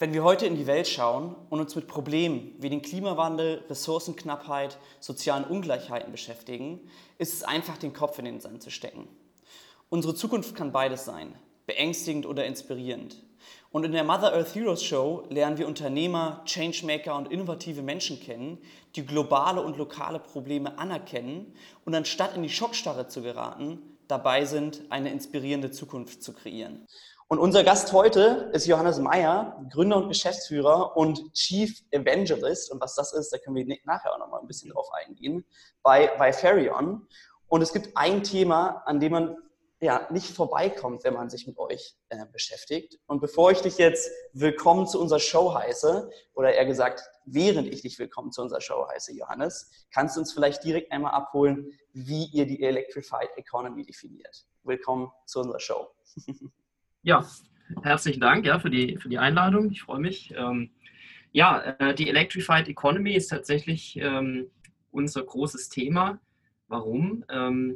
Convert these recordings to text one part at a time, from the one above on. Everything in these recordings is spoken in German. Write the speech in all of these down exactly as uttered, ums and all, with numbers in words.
Wenn wir heute in die Welt schauen und uns mit Problemen wie dem Klimawandel, Ressourcenknappheit, sozialen Ungleichheiten beschäftigen, ist es einfach, den Kopf in den Sand zu stecken. Unsere Zukunft kann beides sein, beängstigend oder inspirierend. Und in der Mother Earth Heroes Show lernen wir Unternehmer, Changemaker und innovative Menschen kennen, die globale und lokale Probleme anerkennen und anstatt in die Schockstarre zu geraten, dabei sind, eine inspirierende Zukunft zu kreieren. Und unser Gast heute ist Johannes Meyer, Gründer und Geschäftsführer und Chief Evangelist. Und was das ist, da können wir nachher auch noch mal ein bisschen drauf eingehen, bei, bei Farion. Und es gibt ein Thema, an dem man ja nicht vorbeikommt, wenn man sich mit euch äh, beschäftigt. Und bevor ich dich jetzt willkommen zu unserer Show heiße, oder eher gesagt, während ich dich willkommen zu unserer Show heiße, Johannes, kannst du uns vielleicht direkt einmal abholen, wie ihr die Electrified Economy definiert. Willkommen zu unserer Show. Ja, herzlichen Dank ja, für, die, für die Einladung. Ich freue mich. Ähm, ja, äh, die Electrified Economy ist tatsächlich ähm, unser großes Thema. Warum? Ähm,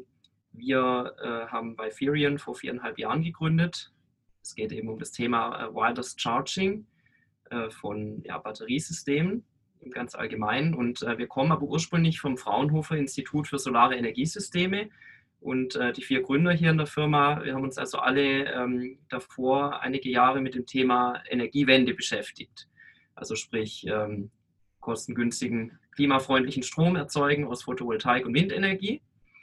wir äh, haben bei Farion vor viereinhalb Jahren gegründet. Es geht eben um das Thema äh, Wireless Charging äh, von ja, Batteriesystemen im ganz Allgemeinen. Und äh, wir kommen aber ursprünglich vom Fraunhofer Institut für Solare Energiesysteme. Und äh, die vier Gründer hier in der Firma, wir haben uns also alle ähm, davor einige Jahre mit dem Thema Energiewende beschäftigt. Also sprich ähm, kostengünstigen, klimafreundlichen Strom erzeugen aus Photovoltaik und Windenergie.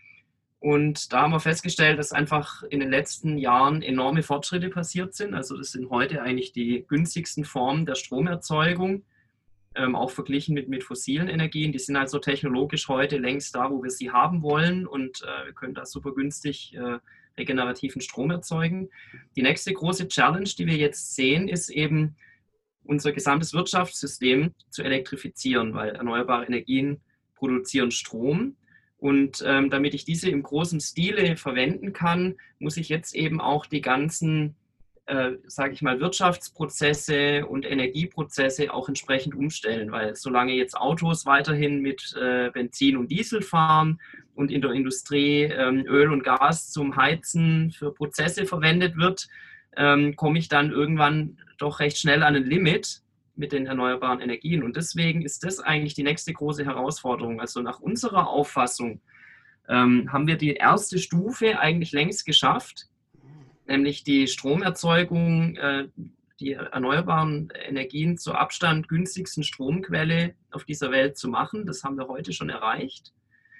Und da haben wir festgestellt, dass einfach in den letzten Jahren enorme Fortschritte passiert sind. Also das sind heute eigentlich die günstigsten Formen der Stromerzeugung. Ähm, auch verglichen mit, mit fossilen Energien. Die sind also technologisch heute längst da, wo wir sie haben wollen und äh, wir können da super günstig äh, regenerativen Strom erzeugen. Die nächste große Challenge, die wir jetzt sehen, ist eben unser gesamtes Wirtschaftssystem zu elektrifizieren, weil erneuerbare Energien produzieren Strom. Und ähm, damit ich diese im großen Stile verwenden kann, muss ich jetzt eben auch die ganzen Äh, sage ich mal, Wirtschaftsprozesse und Energieprozesse auch entsprechend umstellen, weil solange jetzt Autos weiterhin mit äh, Benzin und Diesel fahren und in der Industrie ähm, Öl und Gas zum Heizen für Prozesse verwendet wird, ähm, komme ich dann irgendwann doch recht schnell an ein Limit mit den erneuerbaren Energien. Und deswegen ist das eigentlich die nächste große Herausforderung. Also nach unserer Auffassung ähm, haben wir die erste Stufe eigentlich längst geschafft, nämlich die Stromerzeugung, äh, die erneuerbaren Energien zur Abstand günstigsten Stromquelle auf dieser Welt zu machen. Das haben wir heute schon erreicht.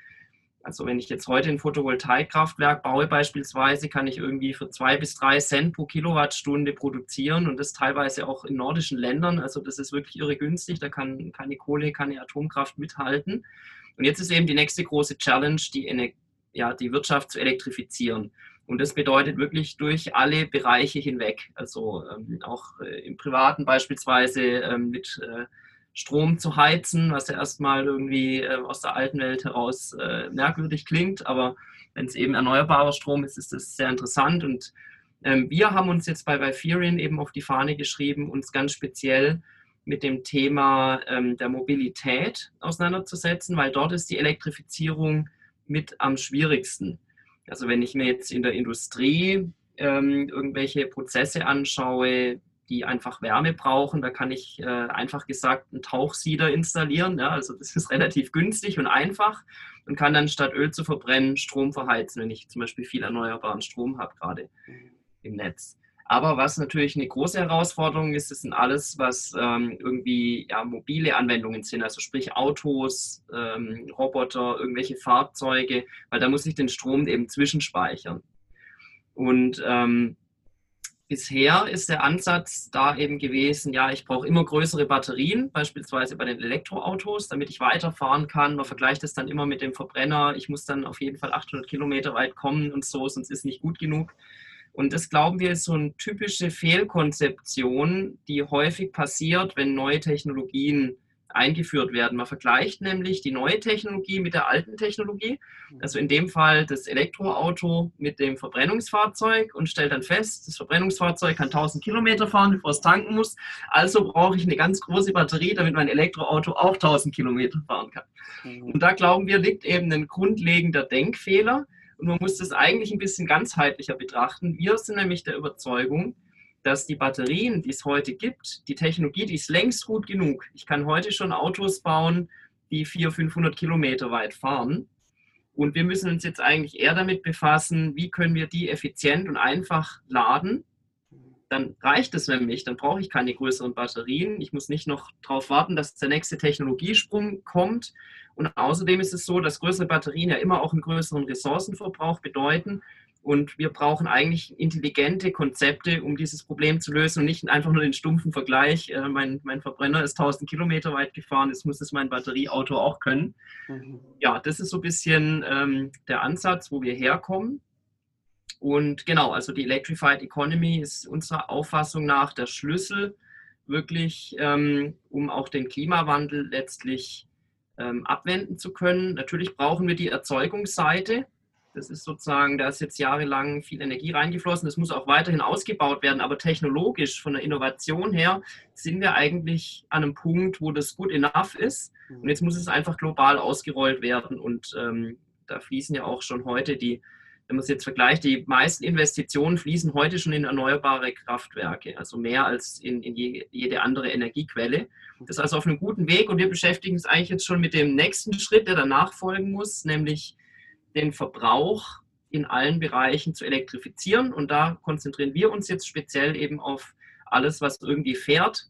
Also wenn ich jetzt heute ein Photovoltaikkraftwerk baue beispielsweise, kann ich irgendwie für zwei bis drei Cent pro Kilowattstunde produzieren und das teilweise auch in nordischen Ländern. Also das ist wirklich irre günstig, da kann keine Kohle, keine Atomkraft mithalten. Und jetzt ist eben die nächste große Challenge, die, Ener- ja, die Wirtschaft zu elektrifizieren. Und das bedeutet wirklich durch alle Bereiche hinweg, also ähm, auch äh, im Privaten beispielsweise ähm, mit äh, Strom zu heizen, was ja erstmal irgendwie äh, aus der alten Welt heraus äh, merkwürdig klingt, aber wenn es eben erneuerbarer Strom ist, ist das sehr interessant. Und ähm, wir haben uns jetzt bei, bei Farion eben auf die Fahne geschrieben, uns ganz speziell mit dem Thema ähm, der Mobilität auseinanderzusetzen, weil dort ist die Elektrifizierung mit am schwierigsten. Also wenn ich mir jetzt in der Industrie ähm, irgendwelche Prozesse anschaue, die einfach Wärme brauchen, da kann ich äh, einfach gesagt einen Tauchsieder installieren. Ja? Also das ist relativ günstig und einfach und kann dann statt Öl zu verbrennen Strom verheizen, wenn ich zum Beispiel viel erneuerbaren Strom habe gerade im Netz. Aber was natürlich eine große Herausforderung ist, das sind alles, was ähm, irgendwie ja, mobile Anwendungen sind, also sprich Autos, ähm, Roboter, irgendwelche Fahrzeuge, weil da muss ich den Strom eben zwischenspeichern. Und ähm, bisher ist der Ansatz da eben gewesen, ja, ich brauche immer größere Batterien, beispielsweise bei den Elektroautos, damit ich weiterfahren kann. Man vergleicht das dann immer mit dem Verbrenner. Ich muss dann auf jeden Fall achthundert Kilometer weit kommen und so, sonst ist es nicht gut genug. Und das, glauben wir, ist so eine typische Fehlkonzeption, die häufig passiert, wenn neue Technologien eingeführt werden. Man vergleicht nämlich die neue Technologie mit der alten Technologie, also in dem Fall das Elektroauto mit dem Verbrennungsfahrzeug und stellt dann fest, das Verbrennungsfahrzeug kann tausend Kilometer fahren, bevor es tanken muss. Also brauche ich eine ganz große Batterie, damit mein Elektroauto auch tausend Kilometer fahren kann. Und da, glauben wir, liegt eben ein grundlegender Denkfehler. Und man muss das eigentlich ein bisschen ganzheitlicher betrachten. Wir sind nämlich der Überzeugung, dass die Batterien, die es heute gibt, die Technologie, die ist längst gut genug. Ich kann heute schon Autos bauen, die vierhundert, fünfhundert Kilometer weit fahren. Und wir müssen uns jetzt eigentlich eher damit befassen, wie können wir die effizient und einfach laden. Dann reicht es nämlich, dann brauche ich keine größeren Batterien. Ich muss nicht noch darauf warten, dass der nächste Technologiesprung kommt. Und außerdem ist es so, dass größere Batterien ja immer auch einen größeren Ressourcenverbrauch bedeuten. Und wir brauchen eigentlich intelligente Konzepte, um dieses Problem zu lösen und nicht einfach nur den stumpfen Vergleich, äh, mein, mein Verbrenner ist tausend Kilometer weit gefahren, jetzt muss es mein Batterieauto auch können. Mhm. Ja, das ist so ein bisschen ähm, der Ansatz, wo wir herkommen. Und genau, also die Electrified Economy ist unserer Auffassung nach der Schlüssel, wirklich, ähm, um auch den Klimawandel letztlich ähm, abwenden zu können. Natürlich brauchen wir die Erzeugungsseite. Das ist sozusagen, da ist jetzt jahrelang viel Energie reingeflossen. Das muss auch weiterhin ausgebaut werden. Aber technologisch, von der Innovation her, sind wir eigentlich an einem Punkt, wo das good enough ist. Und jetzt muss es einfach global ausgerollt werden. Und ähm, da fließen ja auch schon heute die, wenn man es jetzt vergleicht, die meisten Investitionen fließen heute schon in erneuerbare Kraftwerke. Also mehr als in, in je, jede andere Energiequelle. Das ist also auf einem guten Weg. Und wir beschäftigen uns eigentlich jetzt schon mit dem nächsten Schritt, der danach folgen muss, nämlich den Verbrauch in allen Bereichen zu elektrifizieren. Und da konzentrieren wir uns jetzt speziell eben auf alles, was irgendwie fährt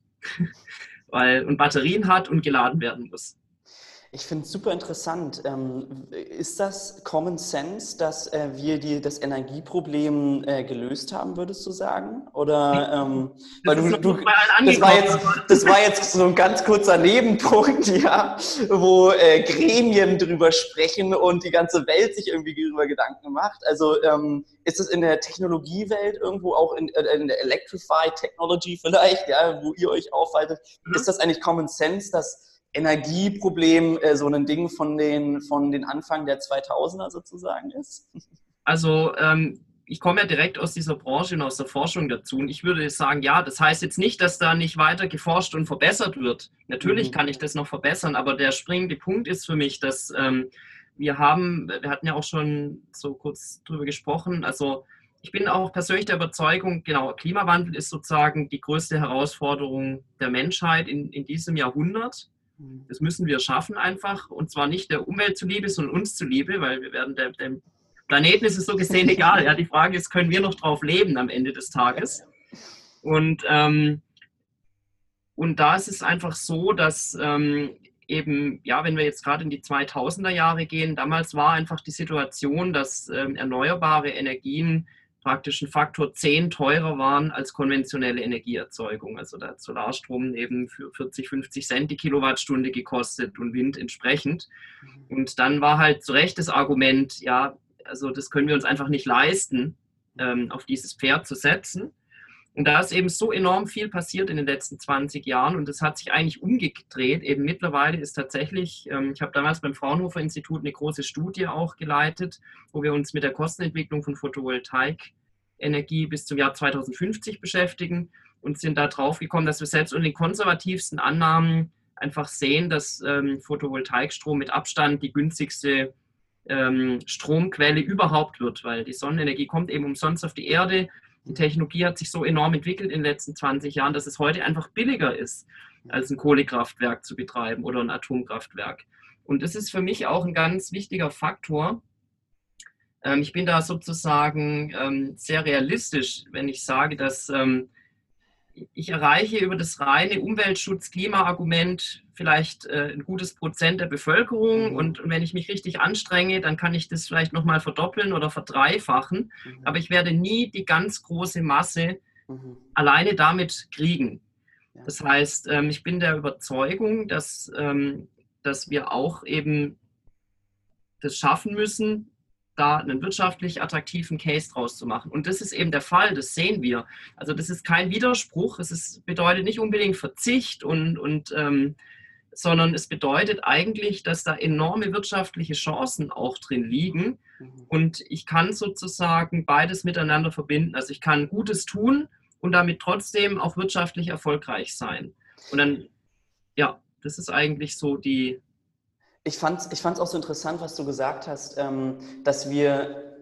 weil, und Batterien hat und geladen werden muss. Ich finde es super interessant. Ähm, ist das Common Sense, dass äh, wir die, das Energieproblem äh, gelöst haben, würdest du sagen? Oder ähm, weil du, du das war jetzt das war jetzt so ein ganz kurzer Nebenpunkt, ja, wo äh, Gremien drüber sprechen und die ganze Welt sich irgendwie darüber Gedanken macht. Also ähm, ist es in der Technologiewelt irgendwo auch in, in der Electrified Technology vielleicht, ja, wo ihr euch aufhaltet, mhm. ist das eigentlich Common Sense, dass Energieproblem äh, so ein Ding von den, von den Anfang der zweitausender sozusagen ist? Also ähm, ich komme ja direkt aus dieser Branche und aus der Forschung dazu und ich würde sagen, ja, das heißt jetzt nicht, dass da nicht weiter geforscht und verbessert wird. Natürlich mhm. kann ich das noch verbessern, aber der springende Punkt ist für mich, dass ähm, wir haben, wir hatten ja auch schon so kurz drüber gesprochen, also ich bin auch persönlich der Überzeugung, genau, Klimawandel ist sozusagen die größte Herausforderung der Menschheit in, in diesem Jahrhundert. Das müssen wir schaffen einfach und zwar nicht der Umwelt zuliebe, sondern uns zuliebe, weil wir werden der, dem Planeten ist es so gesehen egal. Ja, die Frage ist, können wir noch drauf leben am Ende des Tages? Und, ähm, und da ist es einfach so, dass ähm, eben, ja, wenn wir jetzt gerade in die zweitausender Jahre gehen, damals war einfach die Situation, dass ähm, erneuerbare Energien praktisch ein Faktor zehn teurer waren als konventionelle Energieerzeugung. Also da hat Solarstrom eben für vierzig, fünfzig Cent die Kilowattstunde gekostet und Wind entsprechend. Und dann war halt zu Recht das Argument, ja, also das können wir uns einfach nicht leisten, ähm, auf dieses Pferd zu setzen. Und da ist eben so enorm viel passiert in den letzten zwanzig Jahren und es hat sich eigentlich umgedreht. Eben mittlerweile ist tatsächlich, ähm, ich habe damals beim Fraunhofer Institut eine große Studie auch geleitet, wo wir uns mit der Kostenentwicklung von Photovoltaikenergie bis zum Jahr zweitausendfünfzig beschäftigen und sind da drauf gekommen, dass wir selbst unter den konservativsten Annahmen einfach sehen, dass ähm, Photovoltaikstrom mit Abstand die günstigste ähm, Stromquelle überhaupt wird, weil die Sonnenenergie kommt eben umsonst auf die Erde. Die Technologie hat sich so enorm entwickelt in den letzten zwanzig Jahren, dass es heute einfach billiger ist, als ein Kohlekraftwerk zu betreiben oder ein Atomkraftwerk. Und das ist für mich auch ein ganz wichtiger Faktor. Ähm, ich bin da sozusagen ähm, sehr realistisch, wenn ich sage, dass ähm, ich erreiche über das reine Umweltschutz-Klima-Argument vielleicht äh, ein gutes Prozent der Bevölkerung mhm. und, und wenn ich mich richtig anstrenge, dann kann ich das vielleicht nochmal verdoppeln oder verdreifachen, mhm. aber ich werde nie die ganz große Masse mhm. alleine damit kriegen. Ja. Das heißt, ähm, ich bin der Überzeugung, dass, ähm, dass wir auch eben das schaffen müssen, da einen wirtschaftlich attraktiven Case draus zu machen. Und das ist eben der Fall, das sehen wir. Also das ist kein Widerspruch, es ist, bedeutet nicht unbedingt Verzicht, und, und, ähm, sondern es bedeutet eigentlich, dass da enorme wirtschaftliche Chancen auch drin liegen. Und ich kann sozusagen beides miteinander verbinden. Also ich kann Gutes tun und damit trotzdem auch wirtschaftlich erfolgreich sein. Und dann, ja, das ist eigentlich so die... Ich fand es ich fand's auch so interessant, was du gesagt hast, ähm, dass wir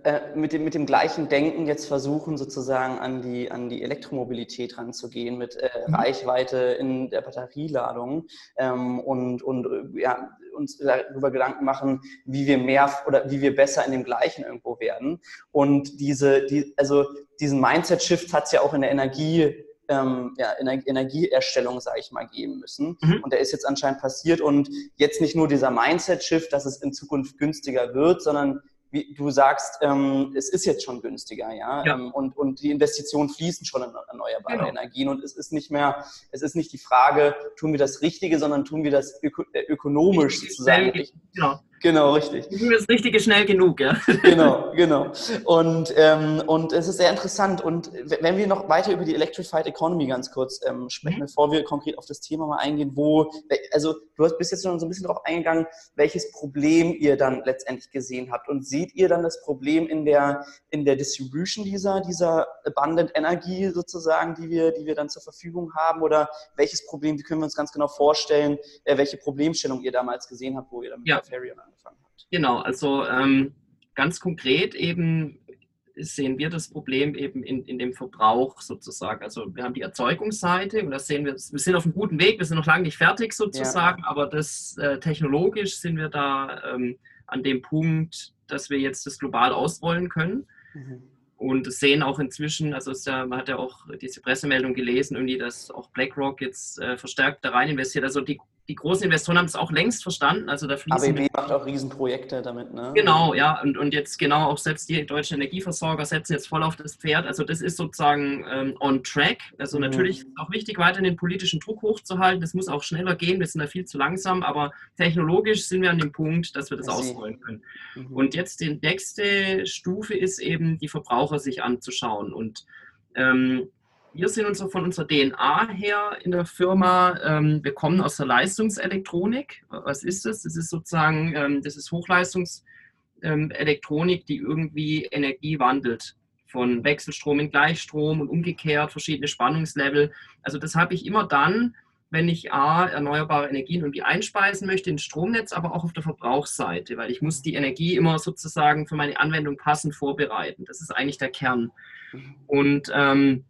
äh, mit dem, mit dem gleichen Denken jetzt versuchen, sozusagen an die, an die Elektromobilität ranzugehen, mit äh, Mhm. Reichweite in der Batterieladung ähm, und, und äh, ja, uns darüber Gedanken machen, wie wir mehr oder wie wir besser in dem Gleichen irgendwo werden. Und diese, die, also diesen Mindset-Shift hat es ja auch in der Energie Ähm, ja, Ener- Energieerstellung, sage ich mal, geben müssen. Mhm. Und der ist jetzt anscheinend passiert und jetzt nicht nur dieser Mindset-Shift, dass es in Zukunft günstiger wird, sondern wie du sagst, ähm, es ist jetzt schon günstiger, ja, Ja, ähm, und, und die Investitionen fließen schon in erneuerbare genau. Energien und es ist nicht mehr, es ist nicht die Frage, tun wir das Richtige, sondern tun wir das öko äh, ökonomisch Richtige, sozusagen schnell, richtig. genau. Genau, richtig. Das Richtige schnell genug, ja. Genau, genau. Und, ähm, und es ist sehr interessant. Und wenn wir noch weiter über die Electrified Economy ganz kurz ähm, sprechen, Mhm. bevor wir konkret auf das Thema mal eingehen, wo, also du hast bis jetzt schon so ein bisschen darauf eingegangen, welches Problem ihr dann letztendlich gesehen habt. Und seht ihr dann das Problem in der, in der Distribution dieser, dieser Abundant Energy sozusagen, die wir, die wir dann zur Verfügung haben? Oder welches Problem, wie können wir uns ganz genau vorstellen, äh, welche Problemstellung ihr damals gesehen habt, wo ihr dann mit Ja, Hyperion angefangen habt? genau. Also ähm, ganz konkret eben sehen wir das Problem eben in, in dem Verbrauch sozusagen. Also wir haben die Erzeugungsseite und da sehen wir, wir sind auf einem guten Weg, wir sind noch lange nicht fertig sozusagen, Ja. aber das äh, technologisch sind wir da ähm, an dem Punkt, dass wir jetzt das global ausrollen können. Mhm. Und das sehen auch inzwischen, also ist ja, man hat ja auch diese Pressemeldung gelesen, irgendwie, dass auch BlackRock jetzt äh, verstärkt da rein investiert. Also die, die großen Investoren haben es auch längst verstanden. Also da fließen A B B macht auch Riesenprojekte damit, ne? genau, ja, und, und jetzt genau auch selbst die deutschen Energieversorger setzen jetzt voll auf das Pferd. Also das ist sozusagen ähm, on track. Also Mhm. natürlich ist es auch wichtig, weiterhin den politischen Druck hochzuhalten. Das muss auch schneller gehen, wir sind da viel zu langsam, aber technologisch sind wir an dem Punkt, dass wir das I see. ausrollen können. Mhm. Und jetzt die nächste Stufe ist eben, die Verbraucher sich anzuschauen. Und ähm, wir sind uns von unserer D N A her in der Firma, ähm, wir kommen aus der Leistungselektronik. Was ist das? Das ist sozusagen, ähm, das ist Hochleistungs- ähm, Elektronik, die irgendwie Energie wandelt. Von Wechselstrom in Gleichstrom und umgekehrt, verschiedene Spannungslevel. Also das habe ich immer dann, wenn ich A, erneuerbare Energien irgendwie einspeisen möchte ins Stromnetz, aber auch auf der Verbrauchsseite, weil ich muss die Energie immer sozusagen für meine Anwendung passend vorbereiten. Das ist eigentlich der Kern. Mhm. Und, ähm,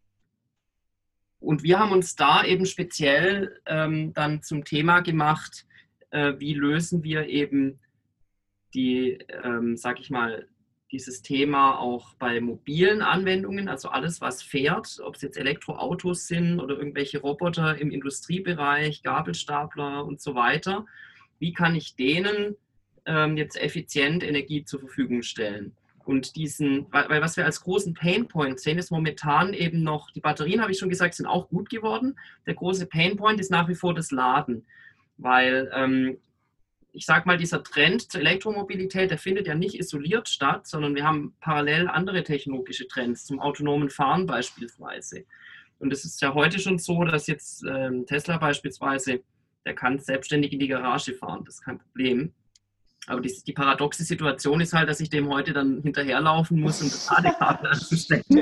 und wir haben uns da eben speziell ähm, dann zum Thema gemacht, äh, wie lösen wir eben die, ähm, sag ich mal, dieses Thema auch bei mobilen Anwendungen, also alles, was fährt, ob es jetzt Elektroautos sind oder irgendwelche Roboter im Industriebereich, Gabelstapler und so weiter. Wie kann ich denen ähm, jetzt effizient Energie zur Verfügung stellen? Und diesen, weil, weil was wir als großen Painpoint sehen, ist momentan eben noch, die Batterien, habe ich schon gesagt, sind auch gut geworden. Der große Painpoint ist nach wie vor das Laden, weil ähm, ich sage mal, dieser Trend zur Elektromobilität, der findet ja nicht isoliert statt, sondern wir haben parallel andere technologische Trends, zum autonomen Fahren beispielsweise. Und es ist ja heute schon so, dass jetzt ähm, Tesla beispielsweise, der kann selbstständig in die Garage fahren, das ist kein Problem. Aber die, die paradoxe Situation ist halt, dass ich dem heute dann hinterherlaufen muss, um das Ladekabel anzustecken.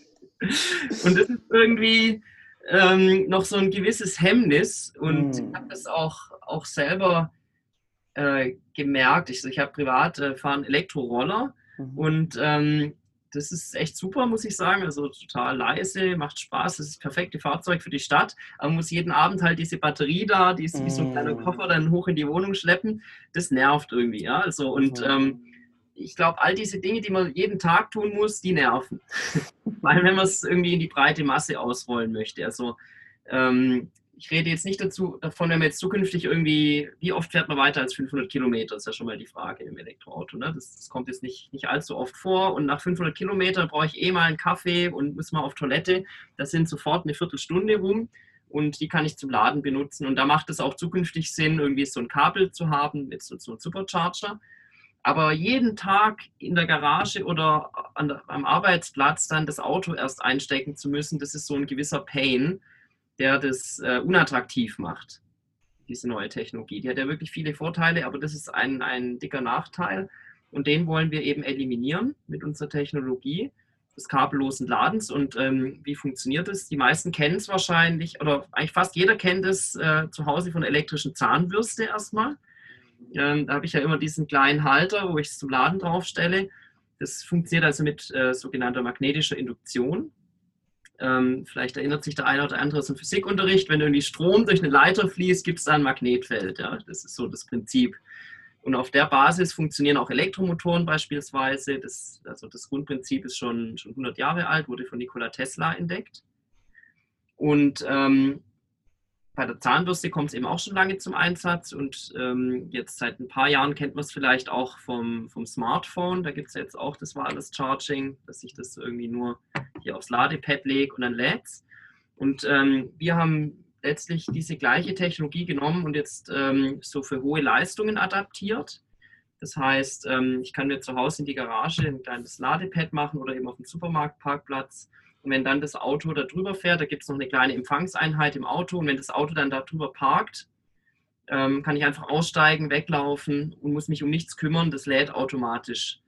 Und das ist irgendwie ähm, noch so ein gewisses Hemmnis. Und ich habe das auch, auch selber äh, gemerkt. Ich, ich habe privat äh, fahre einen Elektroroller Mhm. und ähm, das ist echt super, muss ich sagen. Also total leise, macht Spaß. Das ist das perfekte Fahrzeug für die Stadt. Aber man muss jeden Abend halt diese Batterie da, die ist wie so ein kleiner Koffer, dann hoch in die Wohnung schleppen. Das nervt irgendwie, ja. Also, und Mhm. ähm, ich glaube, all diese Dinge, die man jeden Tag tun muss, die nerven. Weil wenn man es irgendwie in die breite Masse ausrollen möchte. Also ähm, ich rede jetzt nicht dazu, davon, wenn man jetzt zukünftig irgendwie, wie oft fährt man weiter als fünfhundert Kilometer, ist ja schon mal die Frage im Elektroauto. Ne? Das, das kommt jetzt nicht, nicht allzu oft vor und nach fünfhundert Kilometern brauche ich eh mal einen Kaffee und muss mal auf Toilette. Da sind sofort eine Viertelstunde rum und die kann ich zum Laden benutzen und da macht es auch zukünftig Sinn, irgendwie so ein Kabel zu haben mit so, so einem Supercharger. Aber jeden Tag in der Garage oder an der, am Arbeitsplatz dann das Auto erst einstecken zu müssen, das ist so ein gewisser Pain, der das äh, unattraktiv macht, diese neue Technologie. Die hat ja wirklich viele Vorteile, aber das ist ein, ein dicker Nachteil. Und den wollen wir eben eliminieren mit unserer Technologie des kabellosen Ladens. Und ähm, wie funktioniert das? Die meisten kennen es wahrscheinlich, oder eigentlich fast jeder kennt es äh, zu Hause von der elektrischen Zahnbürste erstmal. Ähm, da habe ich ja immer diesen kleinen Halter, wo ich es zum Laden draufstelle. Das funktioniert also mit äh, sogenannter magnetischer Induktion. Ähm, vielleicht erinnert sich der eine oder andere aus dem Physikunterricht, wenn irgendwie Strom durch eine Leiter fließt, gibt es da ein Magnetfeld. Ja? Das ist so das Prinzip. Und auf der Basis funktionieren auch Elektromotoren beispielsweise. Das, also das Grundprinzip ist schon, schon hundert Jahre alt, wurde von Nikola Tesla entdeckt. Und ähm, bei der Zahnbürste kommt es eben auch schon lange zum Einsatz. Und ähm, jetzt seit ein paar Jahren kennt man es vielleicht auch vom, vom Smartphone. Da gibt es jetzt auch das Wireless Charging, dass ich das irgendwie nur hier aufs Ladepad lege und dann lädt es. Und ähm, wir haben letztlich diese gleiche Technologie genommen und jetzt ähm, so für hohe Leistungen adaptiert. Das heißt, ähm, ich kann mir zu Hause in die Garage ein kleines Ladepad machen oder eben auf dem Supermarktparkplatz. Und wenn dann das Auto da drüber fährt, da gibt es noch eine kleine Empfangseinheit im Auto. Und wenn das Auto dann da drüber parkt, ähm, kann ich einfach aussteigen, weglaufen und muss mich um nichts kümmern. Das lädt automatisch.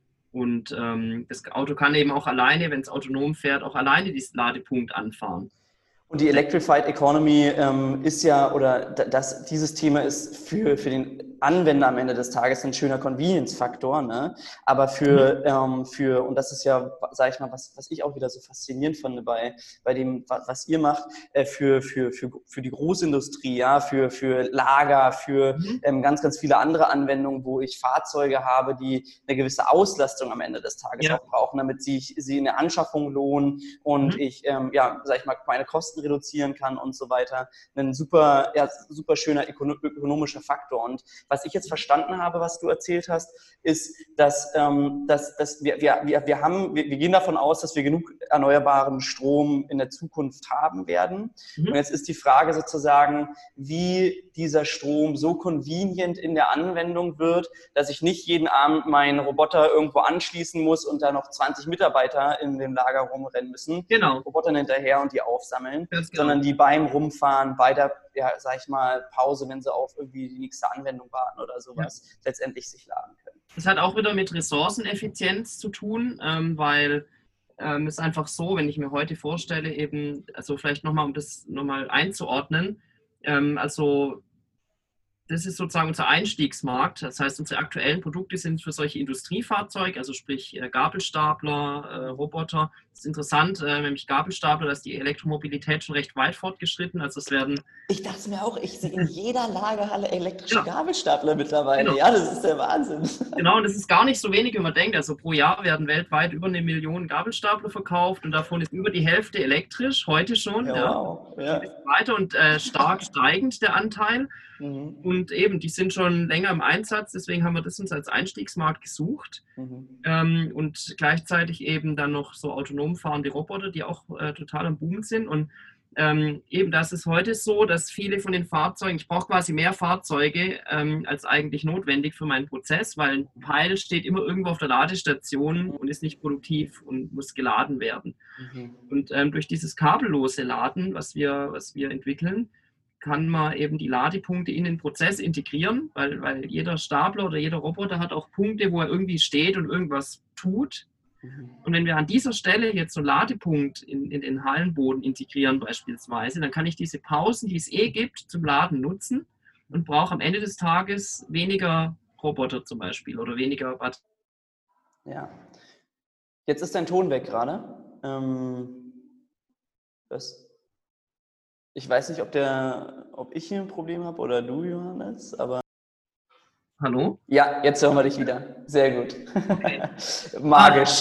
Und ähm, das Auto kann eben auch alleine, wenn es autonom fährt, auch alleine diesen Ladepunkt anfahren. Und die Electrified Economy ähm, ist ja, oder das, dieses Thema ist für, für den Anwender am Ende des Tages ein schöner Convenience-Faktor, ne? Aber für, mhm. ähm, für, und das ist ja, sag ich mal, was, was ich auch wieder so faszinierend fand bei, bei dem, was ihr macht, äh, für, für, für, für die Großindustrie, ja, für, für Lager, für mhm. ähm, ganz, ganz viele andere Anwendungen, wo ich Fahrzeuge habe, die eine gewisse Auslastung am Ende des Tages ja. auch brauchen, damit sie, sie in der Anschaffung lohnen und mhm. ich, ähm, ja, sag ich mal, meine Kosten reduzieren kann und so weiter. Ein super, ja, super schöner ökonomischer Faktor. Und was ich jetzt verstanden habe, was du erzählt hast, ist, dass, ähm, dass, dass wir, wir, wir, wir, haben, wir, wir gehen davon aus, dass wir genug erneuerbaren Strom in der Zukunft haben werden. Mhm. Und jetzt ist die Frage sozusagen, wie dieser Strom so convenient in der Anwendung wird, dass ich nicht jeden Abend meinen Roboter irgendwo anschließen muss und da noch zwanzig Mitarbeiter in dem Lager rumrennen müssen. Genau. Robotern hinterher und die aufsammeln. Genau. Sondern die beim Rumfahren, bei der, ja, sag ich mal, Pause, wenn sie auf irgendwie die nächste Anwendung warten oder sowas, ja. letztendlich sich laden können. Das hat auch wieder mit Ressourceneffizienz zu tun, ähm, weil ähm, es einfach so, wenn ich mir heute vorstelle, eben, also vielleicht nochmal, um das nochmal einzuordnen, ähm, also das ist sozusagen unser Einstiegsmarkt. Das heißt, unsere aktuellen Produkte sind für solche Industriefahrzeuge, also sprich Gabelstapler, äh, Roboter. Das ist interessant, äh, nämlich Gabelstapler, da ist die Elektromobilität schon recht weit fortgeschritten. Also es werden. Ich dachte mir auch, ich sehe in jeder Lagerhalle elektrische genau. Gabelstapler mittlerweile. Genau. Ja, das ist der Wahnsinn. Genau, und das ist gar nicht so wenig, wie man denkt. Also pro Jahr werden weltweit über eine Million Gabelstapler verkauft und davon ist über die Hälfte elektrisch, heute schon. Ja, ja. Wow. Ja. Ein bisschen weiter und äh, stark steigend der Anteil. Mhm. Und eben, die sind schon länger im Einsatz, deswegen haben wir das uns als Einstiegsmarkt gesucht. Mhm. Ähm, und gleichzeitig eben dann noch so autonom fahrende Roboter, die auch äh, total am Boom sind. Und ähm, eben das ist heute so, dass viele von den Fahrzeugen, ich brauche quasi mehr Fahrzeuge ähm, als eigentlich notwendig für meinen Prozess, weil ein Teil steht immer irgendwo auf der Ladestation und ist nicht produktiv und muss geladen werden. Mhm. Und ähm, durch dieses kabellose Laden, was wir, was wir entwickeln, kann man eben die Ladepunkte in den Prozess integrieren, weil, weil jeder Stapler oder jeder Roboter hat auch Punkte, wo er irgendwie steht und irgendwas tut. Mhm. Und wenn wir an dieser Stelle jetzt so einen Ladepunkt in, in den Hallenboden integrieren beispielsweise, dann kann ich diese Pausen, die es eh gibt, zum Laden nutzen und brauche am Ende des Tages weniger Roboter zum Beispiel oder weniger Batterien. Ja. Jetzt ist dein Ton weg gerade. Ähm, was? Ich weiß nicht, ob, der, ob ich hier ein Problem habe oder du, Johannes, aber... Hallo? Ja, jetzt hören wir dich wieder. Sehr gut. Okay. Magisch.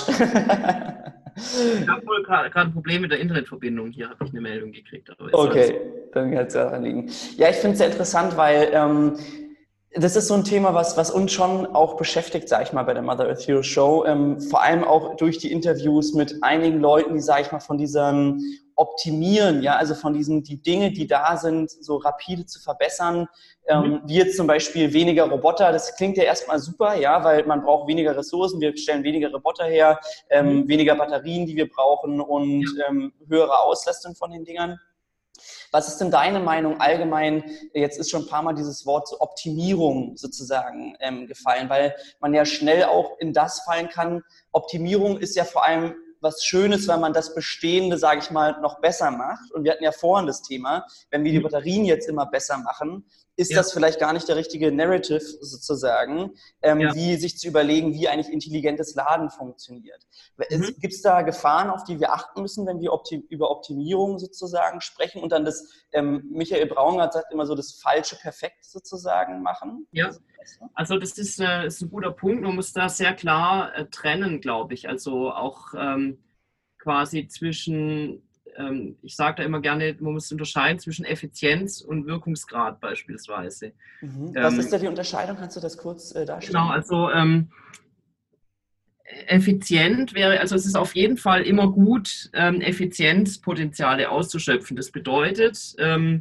Ich habe wohl gerade ein Problem mit der Internetverbindung. Hier habe ich eine Meldung gekriegt. Aber okay, dann kann es daran liegen. Ja, ich finde es sehr interessant, weil ähm, das ist so ein Thema, was, was uns schon auch beschäftigt, sage ich mal, bei der Mother Earth Hero Show. Ähm, vor allem auch durch die Interviews mit einigen Leuten, die, sage ich mal, von diesem Optimieren, ja, also von diesen, die Dinge, die da sind, so rapide zu verbessern, ähm, mhm. wie jetzt zum Beispiel weniger Roboter, das klingt ja erstmal super, ja, weil man braucht weniger Ressourcen, wir stellen weniger Roboter her, ähm, mhm. weniger Batterien, die wir brauchen und ja. ähm, höhere Auslastung von den Dingern. Was ist denn deine Meinung allgemein, jetzt ist schon ein paar Mal dieses Wort so Optimierung sozusagen ähm, gefallen, weil man ja schnell auch in das fallen kann, Optimierung ist ja vor allem was Schönes, weil man das Bestehende, sage ich mal, noch besser macht. Und wir hatten ja vorhin das Thema, wenn wir die Batterien jetzt immer besser machen, ist ja. das vielleicht gar nicht der richtige Narrative sozusagen, ähm, ja. wie sich zu überlegen, wie eigentlich intelligentes Laden funktioniert. Mhm. Gibt es da Gefahren, auf die wir achten müssen, wenn wir optim- über Optimierung sozusagen sprechen und dann das, ähm, Michael Braungart sagt immer so, das falsche Perfekt sozusagen machen? Ja, also das ist, äh, ist ein guter Punkt. Man muss da sehr klar äh, trennen, glaube ich. Also auch ähm, quasi zwischen... Ich sage da immer gerne, man muss unterscheiden zwischen Effizienz und Wirkungsgrad beispielsweise. Mhm. Was ähm, ist da die Unterscheidung? Kannst du das kurz äh, darstellen? Genau, also ähm, effizient wäre, also es ist auf jeden Fall immer gut, ähm, Effizienzpotenziale auszuschöpfen. Das bedeutet, ähm,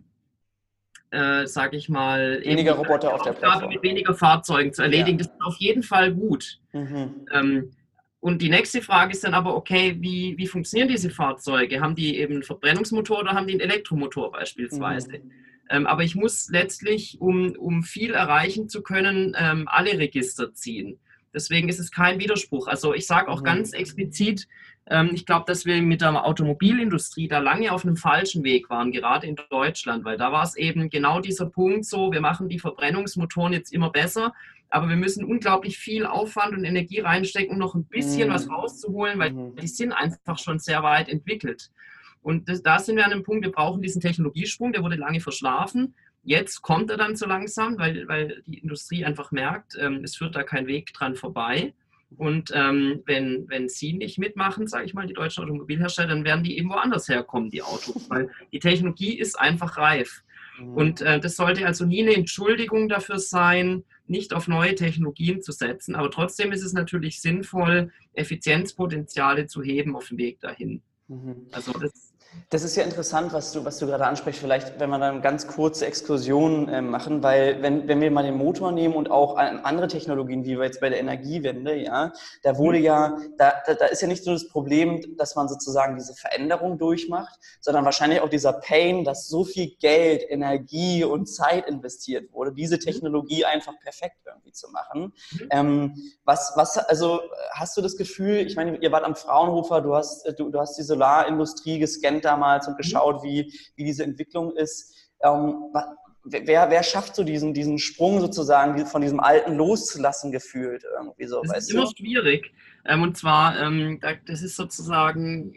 äh, sage ich mal, weniger Roboter auf der Plattform. Mit weniger Fahrzeugen zu erledigen. Ja. Das ist auf jeden Fall gut. Mhm. Ähm, Und die nächste Frage ist dann aber, okay, wie, wie funktionieren diese Fahrzeuge? Haben die eben einen Verbrennungsmotor oder haben die einen Elektromotor beispielsweise? Mhm. Ähm, aber ich muss letztlich, um, um viel erreichen zu können, ähm, alle Register ziehen. Deswegen ist es kein Widerspruch. Also ich sage auch mhm. ganz explizit, ähm, ich glaube, dass wir mit der Automobilindustrie da lange auf einem falschen Weg waren, gerade in Deutschland, weil da war es eben genau dieser Punkt so, wir machen die Verbrennungsmotoren jetzt immer besser, aber wir müssen unglaublich viel Aufwand und Energie reinstecken, um noch ein bisschen mhm. was rauszuholen, weil mhm. die sind einfach schon sehr weit entwickelt. Und das, da sind wir an einem Punkt, wir brauchen diesen Technologiesprung, der wurde lange verschlafen. Jetzt kommt er dann so langsam, weil, weil die Industrie einfach merkt, ähm, es führt da kein Weg dran vorbei. Und ähm, wenn, wenn sie nicht mitmachen, sage ich mal, die deutschen Automobilhersteller, dann werden die eben woanders herkommen, die Autos, weil die Technologie ist einfach reif. Mhm. Und äh, das sollte also nie eine Entschuldigung dafür sein, nicht auf neue Technologien zu setzen. Aber trotzdem ist es natürlich sinnvoll, Effizienzpotenziale zu heben auf dem Weg dahin. Mhm. Also das Das ist ja interessant, was du, was du gerade ansprichst. Vielleicht, wenn wir dann eine ganz kurze Exkursion äh, machen, weil wenn, wenn wir mal den Motor nehmen und auch andere Technologien, wie wir jetzt bei der Energiewende, ja, da wurde ja, da, da, da ist ja nicht nur das Problem, dass man sozusagen diese Veränderung durchmacht, sondern wahrscheinlich auch dieser Pain, dass so viel Geld, Energie und Zeit investiert wurde, diese Technologie einfach perfekt irgendwie zu machen. Mhm. Ähm, was, was, also hast du das Gefühl, ich meine, ihr wart am Fraunhofer, du hast, du, du hast die Solarindustrie gescannt damals und geschaut, wie, wie diese Entwicklung ist. Ähm, wer, wer schafft so diesen, diesen Sprung sozusagen von diesem Alten loszulassen gefühlt irgendwie so? Das weißt ist immer du? schwierig. Ähm, und zwar, ähm, das ist sozusagen,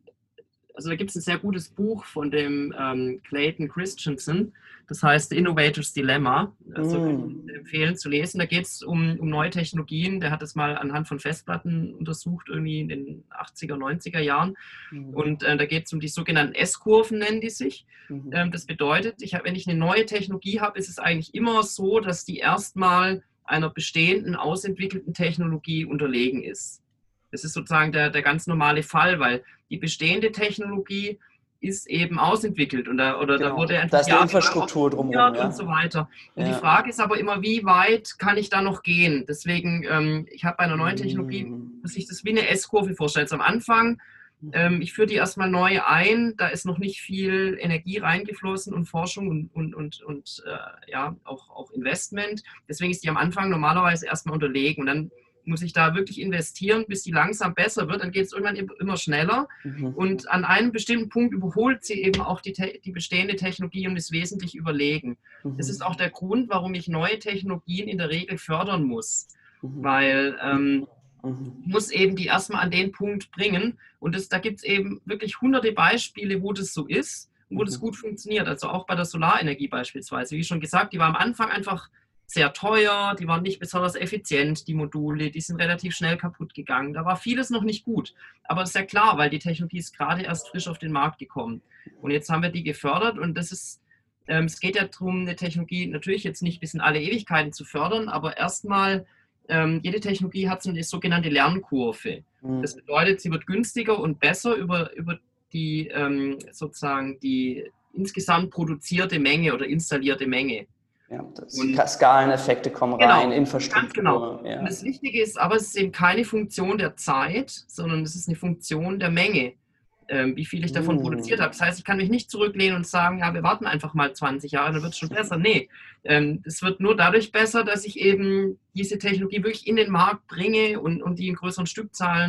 also da gibt es ein sehr gutes Buch von dem ähm, Clayton Christensen, das heißt The Innovator's Dilemma. Also mm. kann ich empfehlen zu lesen. Da geht es um, um neue Technologien. Der hat das mal anhand von Festplatten untersucht, irgendwie in den achtziger, neunziger Jahren. Mm. Und äh, da geht es um die sogenannten S-Kurven, nennen die sich. Mm. Ähm, das bedeutet, ich hab, wenn ich eine neue Technologie habe, ist es eigentlich immer so, dass die erstmal einer bestehenden, ausentwickelten Technologie unterlegen ist. Das ist sozusagen der, der ganz normale Fall, weil die bestehende Technologie ist eben ausentwickelt und da, oder genau. da wurde einfach da ist die Infrastruktur drumherum ja. und so weiter. Und ja. die Frage ist aber immer, wie weit kann ich da noch gehen? Deswegen, ähm, ich habe bei einer neuen Technologie, muss ich das wie eine S-Kurve vorstellen. Also am Anfang, ähm, ich führe die erstmal neu ein, da ist noch nicht viel Energie reingeflossen und Forschung und, und, und, und äh, ja, auch, auch Investment. Deswegen ist die am Anfang normalerweise erstmal unterlegen und dann muss ich da wirklich investieren, bis die langsam besser wird. Dann geht es irgendwann immer schneller. Mhm. Und an einem bestimmten Punkt überholt sie eben auch die, die bestehende Technologie und ist wesentlich überlegen. Mhm. Das ist auch der Grund, warum ich neue Technologien in der Regel fördern muss. Mhm. Weil ähm, mhm. ich muss eben die erstmal an den Punkt bringen. Und das, da gibt es eben wirklich hunderte Beispiele, wo das so ist und wo mhm. das gut funktioniert. Also auch bei der Solarenergie beispielsweise. Wie schon gesagt, die war am Anfang einfach sehr teuer, die waren nicht besonders effizient, die Module, die sind relativ schnell kaputt gegangen. Da war vieles noch nicht gut. Aber das ist ja klar, weil die Technologie ist gerade erst frisch auf den Markt gekommen. Und jetzt haben wir die gefördert und das ist, ähm, es geht ja darum, eine Technologie natürlich jetzt nicht bis in alle Ewigkeiten zu fördern, aber erstmal, ähm, jede Technologie hat so eine sogenannte Lernkurve. Mhm. Das bedeutet, sie wird günstiger und besser über, über die ähm, sozusagen die insgesamt produzierte Menge oder installierte Menge. Ja, das und Skaleneffekte kommen genau, rein, Infrastruktur. Ganz genau. Ja. Und das Wichtige ist aber, es ist eben keine Funktion der Zeit, sondern es ist eine Funktion der Menge, ähm, wie viel ich davon mm. produziert habe. Das heißt, ich kann mich nicht zurücklehnen und sagen, ja, wir warten einfach mal zwanzig Jahre, dann wird es schon besser. Nee, ähm, es wird nur dadurch besser, dass ich eben diese Technologie wirklich in den Markt bringe und, und die in größeren Stückzahlen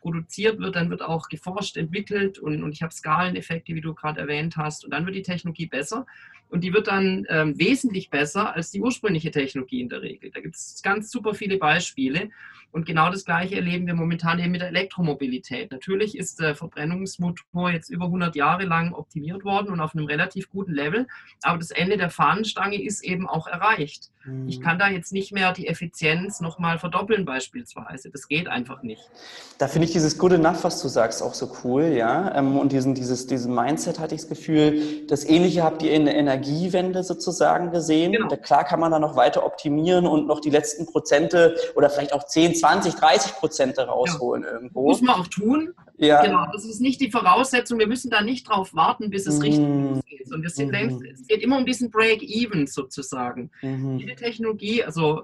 produziert wird, dann wird auch geforscht, entwickelt und, und ich habe Skaleneffekte, wie du gerade erwähnt hast, und dann wird die Technologie besser und die wird dann ähm, wesentlich besser als die ursprüngliche Technologie in der Regel. Da gibt es ganz super viele Beispiele und genau das Gleiche erleben wir momentan eben mit der Elektromobilität. Natürlich ist der Verbrennungsmotor jetzt über hundert Jahre lang optimiert worden und auf einem relativ guten Level, aber das Ende der Fahnenstange ist eben auch erreicht. Ich kann da jetzt nicht mehr die Effizienz nochmal verdoppeln beispielsweise. Das geht einfach nicht. Da finde ich dieses Good Enough, was du sagst, auch so cool, ja. Und diesen, dieses, diesen Mindset hatte ich das Gefühl, das Ähnliche habt ihr in der Energiewende sozusagen gesehen. Genau. Da, klar kann man da noch weiter optimieren und noch die letzten Prozente oder vielleicht auch zehn, zwanzig, dreißig Prozente rausholen ja. irgendwo. Muss man auch tun. Ja. Genau, das ist nicht die Voraussetzung. Wir müssen da nicht drauf warten, bis es mm. richtig losgeht. Und wir sind mm. längst, es geht immer um diesen Break-Even sozusagen. Mm. Jede Technologie, also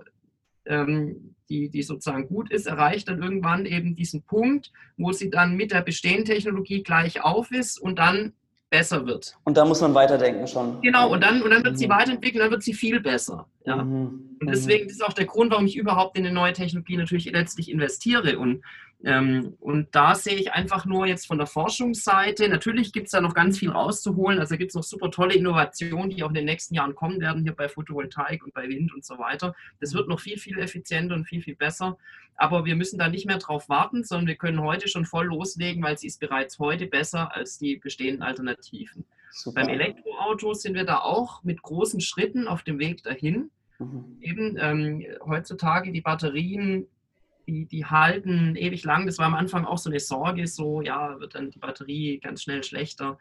ähm, die, die sozusagen gut ist, erreicht dann irgendwann eben diesen Punkt, wo sie dann mit der bestehenden Technologie gleich auf ist und dann besser wird. Und da muss man weiterdenken schon. Genau, und dann, und dann wird sie weiterentwickeln, dann wird sie viel besser. Ja. Mhm. Und deswegen ist auch der Grund, warum ich überhaupt in eine neue Technologie natürlich letztlich investiere. Und, ähm, und da sehe ich einfach nur jetzt von der Forschungsseite, natürlich gibt es da noch ganz viel rauszuholen, also gibt es noch super tolle Innovationen, die auch in den nächsten Jahren kommen werden, hier bei Photovoltaik und bei Wind und so weiter. Das wird noch viel, viel effizienter und viel, viel besser. Aber wir müssen da nicht mehr drauf warten, sondern wir können heute schon voll loslegen, weil sie ist bereits heute besser als die bestehenden Alternativen. Super. Beim Elektroauto sind wir da auch mit großen Schritten auf dem Weg dahin. Mhm. Eben ähm, heutzutage die Batterien, die, die halten ewig lang. Das war am Anfang auch so eine Sorge, so ja, wird dann die Batterie ganz schnell schlechter.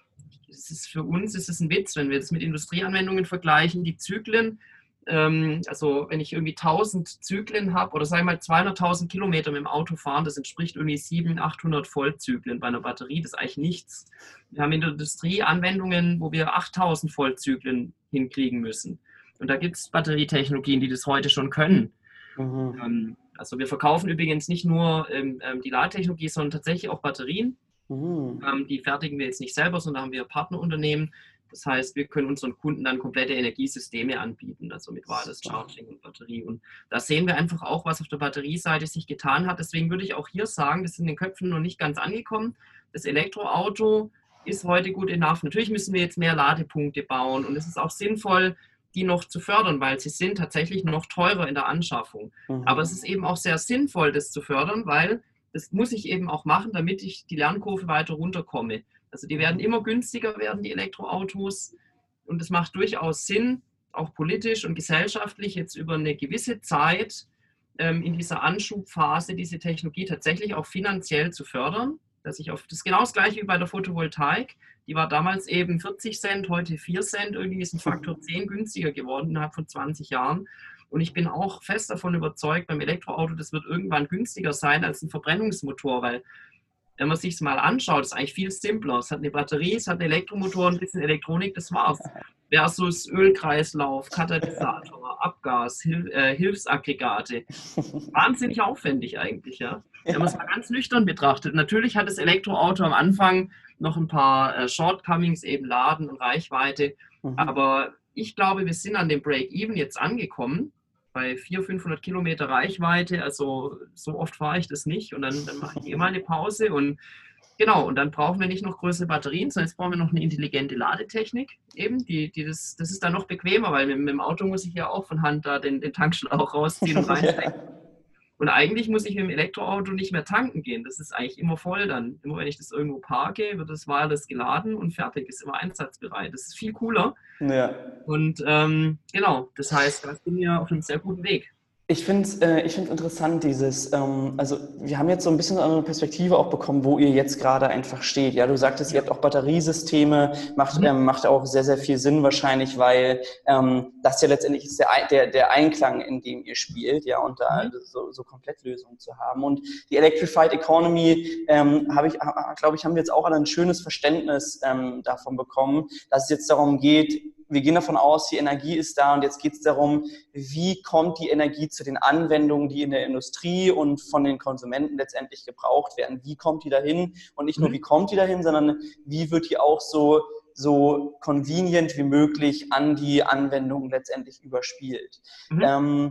Das ist, für uns ist es ein Witz, wenn wir das mit Industrieanwendungen vergleichen. Die Zyklen, ähm, also wenn ich irgendwie tausend Zyklen habe oder sagen wir mal zweihunderttausend Kilometer mit dem Auto fahren, das entspricht irgendwie siebenhundert, achthundert Vollzyklen bei einer Batterie. Das ist eigentlich nichts. Wir haben in der Industrie Anwendungen, wo wir achttausend Vollzyklen hinkriegen müssen. Und da gibt es Batterietechnologien, die das heute schon können. Mhm. Ähm, also wir verkaufen übrigens nicht nur ähm, die Ladetechnologie, sondern tatsächlich auch Batterien. Mhm. Ähm, die fertigen wir jetzt nicht selber, sondern haben wir Partnerunternehmen. Das heißt, wir können unseren Kunden dann komplette Energiesysteme anbieten, also mit Wireless Charging und Batterie. Und da sehen wir einfach auch, was auf der Batterieseite sich getan hat. Deswegen würde ich auch hier sagen, das ist in den Köpfen noch nicht ganz angekommen. Das Elektroauto ist heute gut enough. Natürlich müssen wir jetzt mehr Ladepunkte bauen und es ist auch sinnvoll, die noch zu fördern, weil sie sind tatsächlich noch teurer in der Anschaffung. Mhm. Aber es ist eben auch sehr sinnvoll, das zu fördern, weil das muss ich eben auch machen, damit ich die Lernkurve weiter runterkomme. Also die werden immer günstiger werden, die Elektroautos. Und es macht durchaus Sinn, auch politisch und gesellschaftlich jetzt über eine gewisse Zeit ähm, in dieser Anschubphase diese Technologie tatsächlich auch finanziell zu fördern. Dass ich auf, das ist genau das Gleiche wie bei der Photovoltaik. Die war damals eben vierzig Cent, heute vier Cent. Irgendwie ist ein Faktor zehn günstiger geworden innerhalb von zwanzig Jahren. Und ich bin auch fest davon überzeugt, beim Elektroauto, das wird irgendwann günstiger sein als ein Verbrennungsmotor, weil wenn man sich es mal anschaut, ist eigentlich viel simpler. Es hat eine Batterie, es hat einen Elektromotor, ein bisschen Elektronik, das war's. Versus Ölkreislauf, Katalysator, Abgas, Hil äh, Hilfsaggregate. Wahnsinnig aufwendig eigentlich, ja. Wenn man es mal ganz nüchtern betrachtet. Natürlich hat das Elektroauto am Anfang noch ein paar äh, Shortcomings, eben Laden und Reichweite. Mhm. Aber ich glaube, wir sind an dem Break-Even jetzt angekommen. Bei vierhundert, fünfhundert Kilometer Reichweite, also so oft fahre ich das nicht und dann, dann mache ich immer eine Pause und genau, und dann brauchen wir nicht noch größere Batterien, sondern jetzt brauchen wir noch eine intelligente Ladetechnik eben, die, die das, das ist dann noch bequemer, weil mit, mit dem Auto muss ich ja auch von Hand da den, den Tankschlauch rausziehen und reinstecken. Und eigentlich muss ich mit dem Elektroauto nicht mehr tanken gehen. Das ist eigentlich immer voll dann. Immer wenn ich das irgendwo parke, wird das wireless geladen und fertig, ist immer einsatzbereit. Das ist viel cooler. Ja. Und ähm, genau, das heißt, da sind wir auf einem sehr guten Weg. Ich finde es äh, ich find's interessant, dieses, ähm, also wir haben jetzt so ein bisschen eine Perspektive auch bekommen, wo ihr jetzt gerade einfach steht. Ja, du sagtest, ihr habt auch Batteriesysteme, macht, mhm. ähm, macht auch sehr, sehr viel Sinn wahrscheinlich, weil ähm, das ja letztendlich ist der, der, der Einklang, in dem ihr spielt, ja, und da mhm. so, so Komplettlösungen zu haben. Und die Electrified Economy, ähm, habe ich, glaube ich, haben wir jetzt auch alle ein schönes Verständnis ähm, davon bekommen, dass es jetzt darum geht, wir gehen davon aus, die Energie ist da und jetzt geht es darum, wie kommt die Energie zu den Anwendungen, die in der Industrie und von den Konsumenten letztendlich gebraucht werden. Wie kommt die dahin? Und nicht nur, wie kommt die dahin, sondern wie wird die auch so, so convenient wie möglich an die Anwendungen letztendlich überspielt. Mhm. Ähm,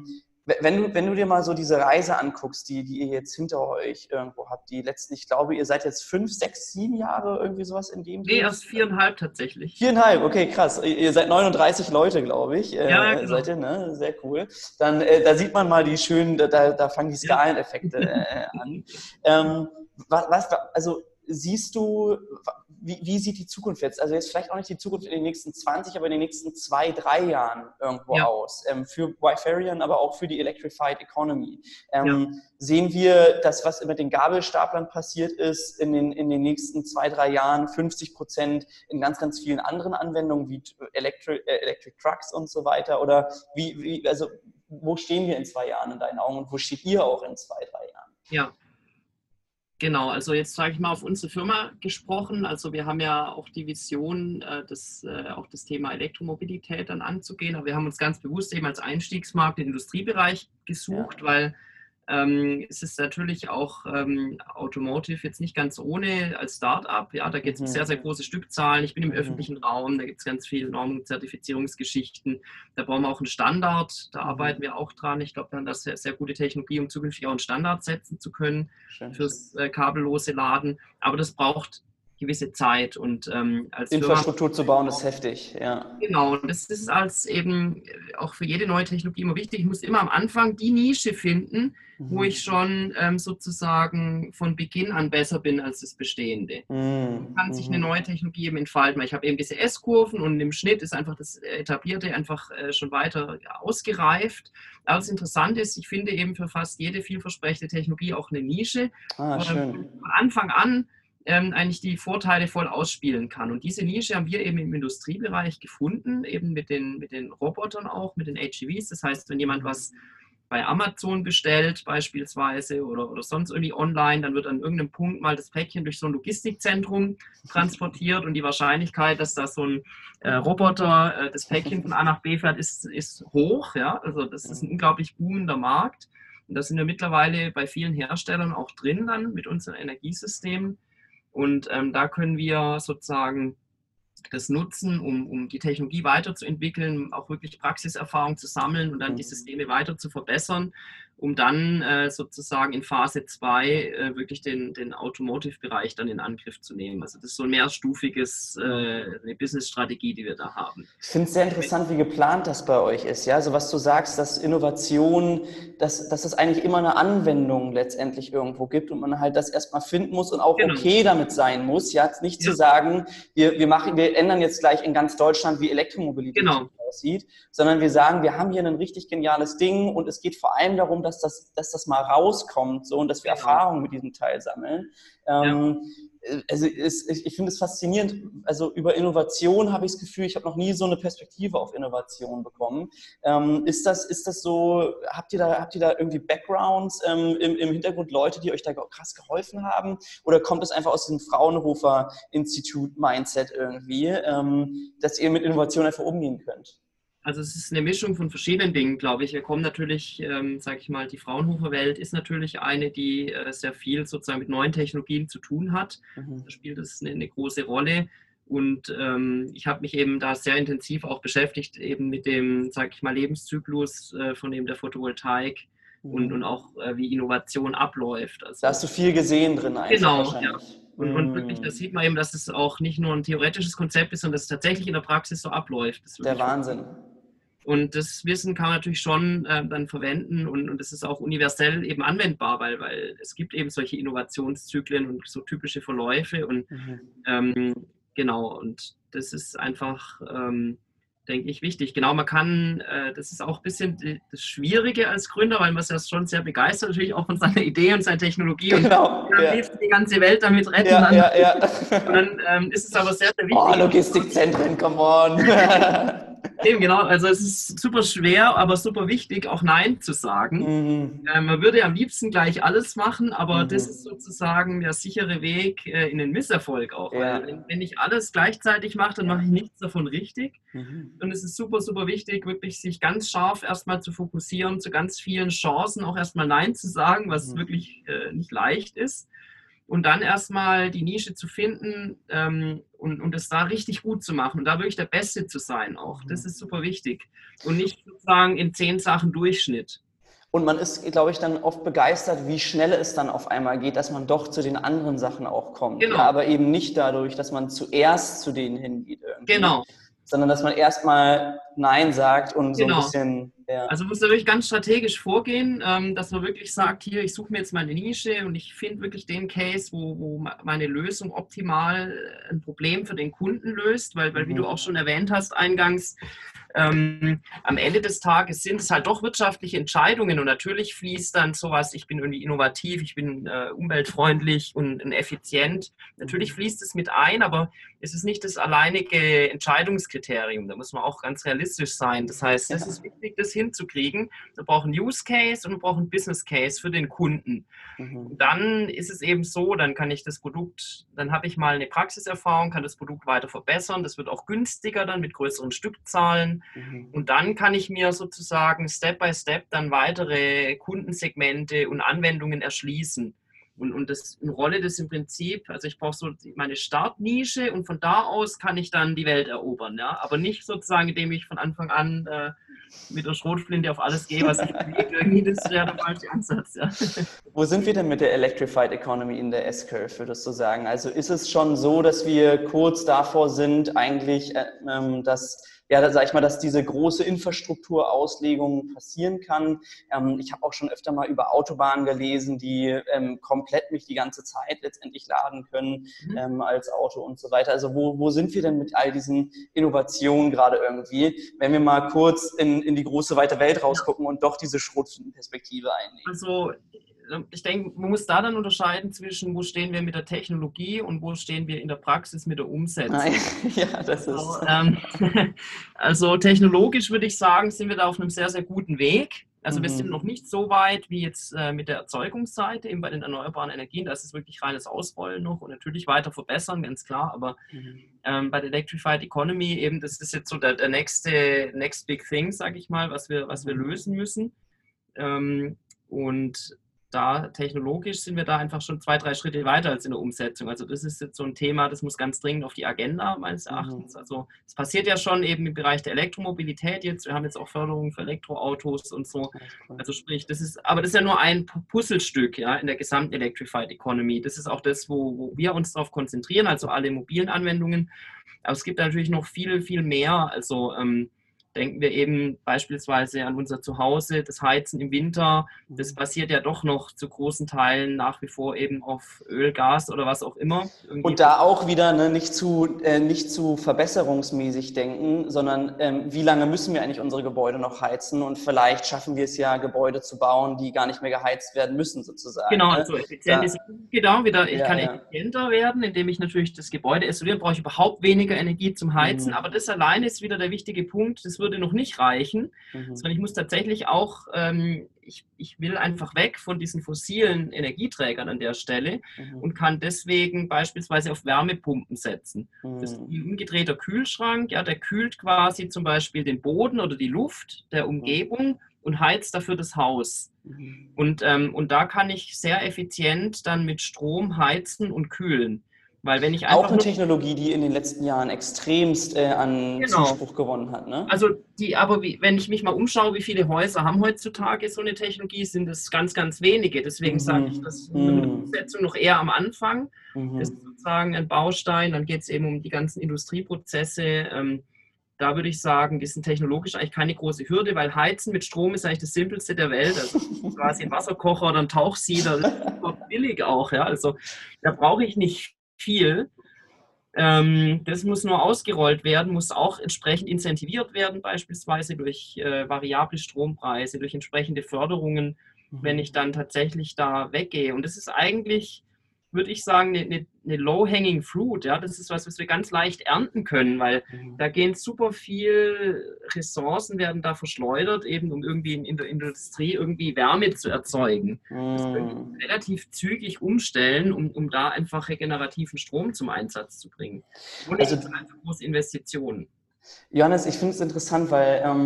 Wenn du, wenn du dir mal so diese Reise anguckst, die, die ihr jetzt hinter euch irgendwo habt, die letzten, ich glaube, ihr seid jetzt fünf, sechs, sieben Jahre irgendwie sowas in dem Nee, Dreh? erst viereinhalb tatsächlich. Viereinhalb, okay, krass. Ihr seid neununddreißig Leute, glaube ich. Ja, Äh, genau. seid ihr, ne? Sehr cool. Dann, äh, da sieht man mal die schönen, da, da fangen die Skaleneffekte äh, an. Ähm, was, was, also siehst du, wie, wie sieht die Zukunft jetzt, also jetzt vielleicht auch nicht die Zukunft in den nächsten zwanzig, aber in den nächsten zwei, drei Jahren irgendwo Ja. aus? Ähm, für Wiferion, aber auch für die Electrified Economy. Ähm, Ja. Sehen wir das, was mit den Gabelstaplern passiert ist, in den, in den nächsten zwei, drei Jahren fünfzig Prozent in ganz, ganz vielen anderen Anwendungen wie Electric, äh, Electric Trucks und so weiter? Oder wie, wie, also wo stehen wir in zwei Jahren in deinen Augen und wo steht ihr auch in zwei, drei Jahren? Ja. Genau, also jetzt sage ich mal auf unsere Firma gesprochen. Also wir haben ja auch die Vision, äh, das, äh, auch das Thema Elektromobilität dann anzugehen. Aber wir haben uns ganz bewusst eben als Einstiegsmarkt den Industriebereich gesucht, ja. weil ähm, es ist natürlich auch ähm, Automotive jetzt nicht ganz ohne als Start-up. Ja, da geht es um sehr, sehr große Stückzahlen. Ich bin im mhm. öffentlichen Raum, da gibt es ganz viele Normen- und Zertifizierungsgeschichten. Da brauchen wir auch einen Standard, da mhm. arbeiten wir auch dran. Ich glaube, wir haben da sehr, sehr gute Technologie, um zukünftig auch einen Standard setzen zu können Schön. fürs äh, kabellose Laden. Aber das braucht gewisse Zeit und ähm, als Infrastruktur Firma, zu bauen ist heftig, ja. Genau, und das ist als eben auch für jede neue Technologie immer wichtig. Ich muss immer am Anfang die Nische finden, mhm. wo ich schon ähm, sozusagen von Beginn an besser bin als das Bestehende. Mhm. So kann sich eine neue Technologie eben entfalten, weil ich habe eben diese S-Kurven und im Schnitt ist einfach das Etablierte einfach äh, schon weiter ausgereift. Aber das Interessante ist, ich finde eben für fast jede vielversprechende Technologie auch eine Nische, ah, wo schön. man von Anfang an Ähm, eigentlich die Vorteile voll ausspielen kann. Und diese Nische haben wir eben im Industriebereich gefunden, eben mit den, mit den Robotern auch, mit den H E Vs. Das heißt, wenn jemand was bei Amazon bestellt beispielsweise oder, oder sonst irgendwie online, dann wird an irgendeinem Punkt mal das Päckchen durch so ein Logistikzentrum transportiert und die Wahrscheinlichkeit, dass da so ein äh, Roboter äh, das Päckchen von A nach B fährt, ist, ist hoch. Ja? Also das ist ein unglaublich boomender Markt. Und da sind wir mittlerweile bei vielen Herstellern auch drin dann mit unseren Energiesystemen. Und ähm, da können wir sozusagen das nutzen, um, um die Technologie weiterzuentwickeln, auch wirklich Praxiserfahrung zu sammeln und dann die Systeme weiter zu verbessern, um dann äh, sozusagen in Phase zwei äh, wirklich den, den Automotive-Bereich dann in Angriff zu nehmen. Also das ist so ein mehrstufiges, äh, eine Business-Strategie, die wir da haben. Ich finde es sehr interessant, wie geplant das bei euch ist. Ja, also was du sagst, dass Innovation, dass, dass es eigentlich immer eine Anwendung letztendlich irgendwo gibt und man halt das erstmal finden muss und auch genau. okay damit sein muss. Ja, nicht ja. zu sagen, wir, wir machen, wir ändern jetzt gleich in ganz Deutschland, wie Elektromobilität genau. aussieht, sondern wir sagen, wir haben hier ein richtig geniales Ding und es geht vor allem darum, dass das, dass das mal rauskommt so, und dass wir genau. Erfahrungen mit diesem Teil sammeln. Ähm, ja. Also es, ich finde es faszinierend, also über Innovation habe ich das Gefühl, ich habe noch nie so eine Perspektive auf Innovation bekommen. Ähm, ist das, ist das so, habt ihr da, habt ihr da irgendwie Backgrounds ähm, im, im Hintergrund, Leute, die euch da krass geholfen haben? Oder kommt es einfach aus dem Fraunhofer Institut Mindset irgendwie, ähm, dass ihr mit Innovation einfach umgehen könnt? Also es ist eine Mischung von verschiedenen Dingen, glaube ich. Wir kommen natürlich, ähm, sage ich mal, die Fraunhofer-Welt ist natürlich eine, die äh, sehr viel sozusagen mit neuen Technologien zu tun hat. Mhm. Da spielt es eine, eine große Rolle. Und ähm, ich habe mich eben da sehr intensiv auch beschäftigt, eben mit dem, sage ich mal, Lebenszyklus äh, von eben der Photovoltaik mhm. und, und auch äh, wie Innovation abläuft. Also, da hast du viel gesehen drin einfach genau, wahrscheinlich. Ja. Und, und wirklich, da sieht man eben, dass es auch nicht nur ein theoretisches Konzept ist, sondern dass es tatsächlich in der Praxis so abläuft. Der Wahnsinn. Und das Wissen kann man natürlich schon äh, dann verwenden und, und es ist auch universell eben anwendbar, weil, weil es gibt eben solche Innovationszyklen und so typische Verläufe und mhm. ähm, genau, und das ist einfach, ähm, denke ich, wichtig. Genau, man kann, äh, das ist auch ein bisschen die, das Schwierige als Gründer, weil man ist ja schon sehr begeistert, natürlich auch von seiner Idee und seiner Technologie genau, und dann ja. hilft die ganze Welt damit retten. Ja, dann, ja, ja. Und dann ähm, ist es aber sehr, sehr wichtig. Oh, Logistikzentren, come on. Eben, genau. Also es ist super schwer, aber super wichtig, auch Nein zu sagen. Mhm. Äh, man würde am liebsten gleich alles machen, aber mhm. das ist sozusagen der sichere Weg äh, in den Misserfolg auch. Ja. Weil wenn, wenn ich alles gleichzeitig mache, dann mache ich nichts davon richtig. Mhm. Und es ist super, super wichtig, wirklich sich ganz scharf erstmal zu fokussieren, zu ganz vielen Chancen auch erstmal Nein zu sagen, was mhm. wirklich äh, nicht leicht ist. Und dann erstmal die Nische zu finden ähm, und, und es da richtig gut zu machen und da wirklich der Beste zu sein auch. Das ist super wichtig. Und nicht sozusagen in zehn Sachen Durchschnitt. Und man ist, glaube ich, dann oft begeistert, wie schnell es dann auf einmal geht, dass man doch zu den anderen Sachen auch kommt. Genau. Ja, aber eben nicht dadurch, dass man zuerst zu denen hingeht irgendwie, Genau. sondern dass man erstmal Nein sagt und so ein Genau. bisschen... Ja. Also muss natürlich ganz strategisch vorgehen, ähm, dass man wirklich sagt, hier, ich suche mir jetzt meine Nische und ich finde wirklich den Case, wo, wo meine Lösung optimal ein Problem für den Kunden löst, weil, weil wie Mhm. du auch schon erwähnt hast eingangs, ähm, am Ende des Tages sind es halt doch wirtschaftliche Entscheidungen und natürlich fließt dann sowas, ich bin irgendwie innovativ, ich bin äh, umweltfreundlich und, und effizient. Natürlich fließt es mit ein, aber es ist nicht das alleinige Entscheidungskriterium. Da muss man auch ganz realistisch sein. Das heißt, es ist wichtig, das hinzukriegen. Wir brauchen Use Case und wir brauchen Business Case für den Kunden. Mhm. Und dann ist es eben so, dann kann ich das Produkt, dann habe ich mal eine Praxiserfahrung, kann das Produkt weiter verbessern. Das wird auch günstiger dann mit größeren Stückzahlen. Mhm. Und dann kann ich mir sozusagen Step by Step dann weitere Kundensegmente und Anwendungen erschließen. Und, und das rolle das im Prinzip, also ich brauche so meine Startnische und von da aus kann ich dann die Welt erobern. Ja? Aber nicht sozusagen, indem ich von Anfang an äh, mit der Schrotflinte auf alles gehe, was ich bewege. Irgendwie, das wäre der falsche Ansatz. Ja. Wo sind wir denn mit der Electrified Economy in der S-Curve, würdest du sagen? Also ist es schon so, dass wir kurz davor sind, eigentlich, ähm, dass, ja, sag ich mal, dass diese große Infrastrukturauslegung passieren kann? Ähm, ich habe auch schon öfter mal über Autobahnen gelesen, die ähm, komplett mich die ganze Zeit letztendlich laden können Mhm. ähm, als Auto und so weiter. Also wo, wo sind wir denn mit all diesen Innovationen gerade irgendwie, wenn wir mal kurz in, in die große weite Welt rausgucken und doch diese Schrotflintenperspektive einnehmen? Also ich denke, man muss da dann unterscheiden zwischen, wo stehen wir mit der Technologie und wo stehen wir in der Praxis mit der Umsetzung. Ja, das ist... Also, ähm, also technologisch würde ich sagen, sind wir da auf einem sehr, sehr guten Weg. Also Mhm. wir sind noch nicht so weit wie jetzt äh, mit der Erzeugungsseite, eben bei den erneuerbaren Energien. Da ist es wirklich reines Ausrollen noch und natürlich weiter verbessern, ganz klar. Aber Mhm. ähm, bei der Electrified Economy eben, das ist jetzt so der, der nächste next big thing, sage ich mal, was wir, was wir lösen müssen. Ähm, und da technologisch sind wir da einfach schon zwei, drei Schritte weiter als in der Umsetzung. Also das ist jetzt so ein Thema, das muss ganz dringend auf die Agenda meines Erachtens. Also es passiert ja schon eben im Bereich der Elektromobilität jetzt. Wir haben jetzt auch Förderung für Elektroautos und so. Also sprich, das ist, aber das ist ja nur ein Puzzlestück, ja, in der gesamten Electrified Economy. Das ist auch das, wo, wo wir uns darauf konzentrieren, also alle mobilen Anwendungen. Aber es gibt natürlich noch viel, viel mehr. Also ähm, denken wir eben beispielsweise an unser Zuhause, das Heizen im Winter. Das basiert ja doch noch zu großen Teilen nach wie vor eben auf Öl, Gas oder was auch immer. Irgendwie und da auch wieder ne, nicht, zu, äh, nicht zu verbesserungsmäßig denken, sondern ähm, wie lange müssen wir eigentlich unsere Gebäude noch heizen und vielleicht schaffen wir es ja, Gebäude zu bauen, die gar nicht mehr geheizt werden müssen sozusagen. Genau, ne? also effizient ist genau wieder, ich Ja, kann ja. effizienter werden, indem ich natürlich das Gebäude isoliere, brauche ich überhaupt weniger Energie zum Heizen, Mhm. aber das alleine ist wieder der wichtige Punkt, das würde noch nicht reichen, Mhm. sondern ich muss tatsächlich auch, ähm, ich, ich will einfach weg von diesen fossilen Energieträgern an der Stelle Mhm. und kann deswegen beispielsweise auf Wärmepumpen setzen. Das ist Mhm. ein umgedrehter Kühlschrank, ja, der kühlt quasi zum Beispiel den Boden oder die Luft der Umgebung und heizt dafür das Haus. Mhm. Und, ähm, und da kann ich sehr effizient dann mit Strom heizen und kühlen. Weil wenn ich einfach Auch eine nur, Technologie, die in den letzten Jahren extremst äh, an Genau. Zuspruch gewonnen hat. Ne? Also die, aber wie, wenn ich mich mal umschaue, wie viele Häuser haben heutzutage so eine Technologie, sind es ganz, ganz wenige. Deswegen Mhm. sage ich, das mit der Mhm. Umsetzung noch eher am Anfang. Mhm. Das ist sozusagen ein Baustein. Dann geht es eben um die ganzen Industrieprozesse. Ähm, da würde ich sagen, die sind technologisch eigentlich keine große Hürde, weil Heizen mit Strom ist eigentlich das Simpelste der Welt. Also quasi ein Wasserkocher oder ein Tauchsieder, das ist super billig auch. Ja? Also da brauche ich nicht viel. Ähm, das muss nur ausgerollt werden, muss auch entsprechend incentiviert werden, beispielsweise durch äh, variable Strompreise, durch entsprechende Förderungen, wenn ich dann tatsächlich da weggehe. Und das ist eigentlich, würde ich sagen, eine, eine, eine low-hanging fruit. Ja? Das ist was, was wir ganz leicht ernten können, weil da gehen super viel Ressourcen, werden da verschleudert, eben um irgendwie in der Industrie irgendwie Wärme zu erzeugen. Das können wir relativ zügig umstellen, um, um da einfach regenerativen Strom zum Einsatz zu bringen. Und Also- also einfach große Investitionen. Johannes, ich finde es interessant, weil ähm,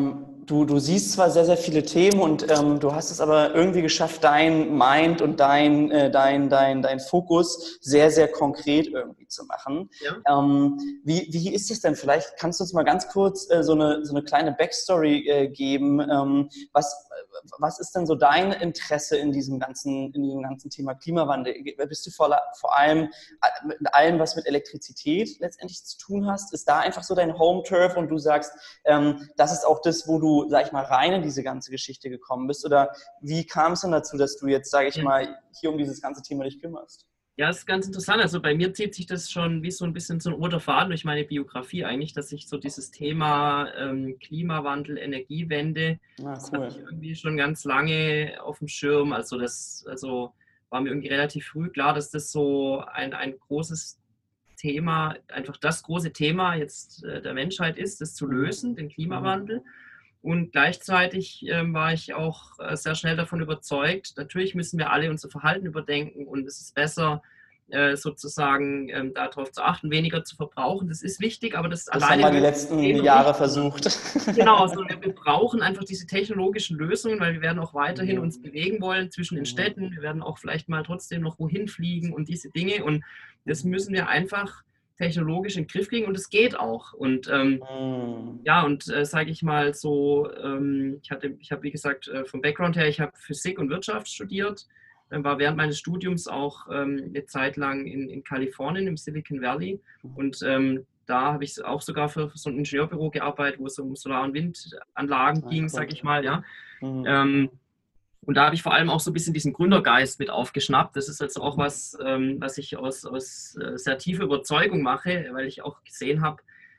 du, du siehst zwar sehr, sehr viele Themen und ähm, du hast es aber irgendwie geschafft, dein Mind und dein, äh, dein, dein, dein Fokus sehr, sehr konkret irgendwie zu machen. Ja. Ähm, wie, wie ist es denn? Vielleicht kannst du uns mal ganz kurz äh, so, eine, so eine kleine Backstory äh, geben. Ähm, was, was ist denn so dein Interesse in diesem ganzen, in diesem ganzen Thema Klimawandel? Bist du vor, vor allem mit allem, was mit Elektrizität letztendlich zu tun hast? Ist da einfach so dein Home-Turf und du sagst, ähm, das ist auch das, wo du, sag ich mal, rein in diese ganze Geschichte gekommen bist? Oder wie kam es denn dazu, dass du jetzt, sage ich Ja. mal, hier um dieses ganze Thema dich kümmerst? Ja, ist ganz interessant. Also bei mir zieht sich das schon wie so ein bisschen so ein roter Faden durch meine Biografie eigentlich, dass ich so dieses Thema ähm, Klimawandel, Energiewende, Ah, das hatte cool. ich irgendwie schon ganz lange auf dem Schirm. Also das, also war mir irgendwie relativ früh klar, dass das so ein, ein großes Thema, einfach das große Thema jetzt äh, der Menschheit ist, das zu Mhm. lösen, den Mhm. Klimawandel. Und gleichzeitig ähm, war ich auch äh, sehr schnell davon überzeugt, natürlich müssen wir alle unser Verhalten überdenken und es ist besser, äh, sozusagen ähm, darauf zu achten, weniger zu verbrauchen. Das ist wichtig, aber das Das haben alleine wir die löst das letzten Problem noch Jahre nicht. versucht. Genau, also wir brauchen einfach diese technologischen Lösungen, weil wir werden auch weiterhin uns Mhm. bewegen wollen zwischen den Mhm. Städten. Wir werden auch vielleicht mal trotzdem noch wohin fliegen und diese Dinge. Und das müssen wir einfach technologisch in den Griff kriegen und es geht auch. Und ähm, Mhm. ja, und äh, sage ich mal so, ähm, ich hatte, ich habe wie gesagt äh, vom Background her, ich habe Physik und Wirtschaft studiert, äh, war während meines Studiums auch ähm, eine Zeit lang in, in Kalifornien im Silicon Valley und ähm, da habe ich auch sogar für, für so ein Ingenieurbüro gearbeitet, wo es um Solar- und Windanlagen Ah, ging, cool. sage ich mal, ja. Mhm. Ähm, und da habe ich vor allem auch so ein bisschen diesen Gründergeist mit aufgeschnappt. Das ist jetzt auch was, ähm, was ich aus, aus äh, sehr tiefer Überzeugung mache, weil ich auch gesehen habe,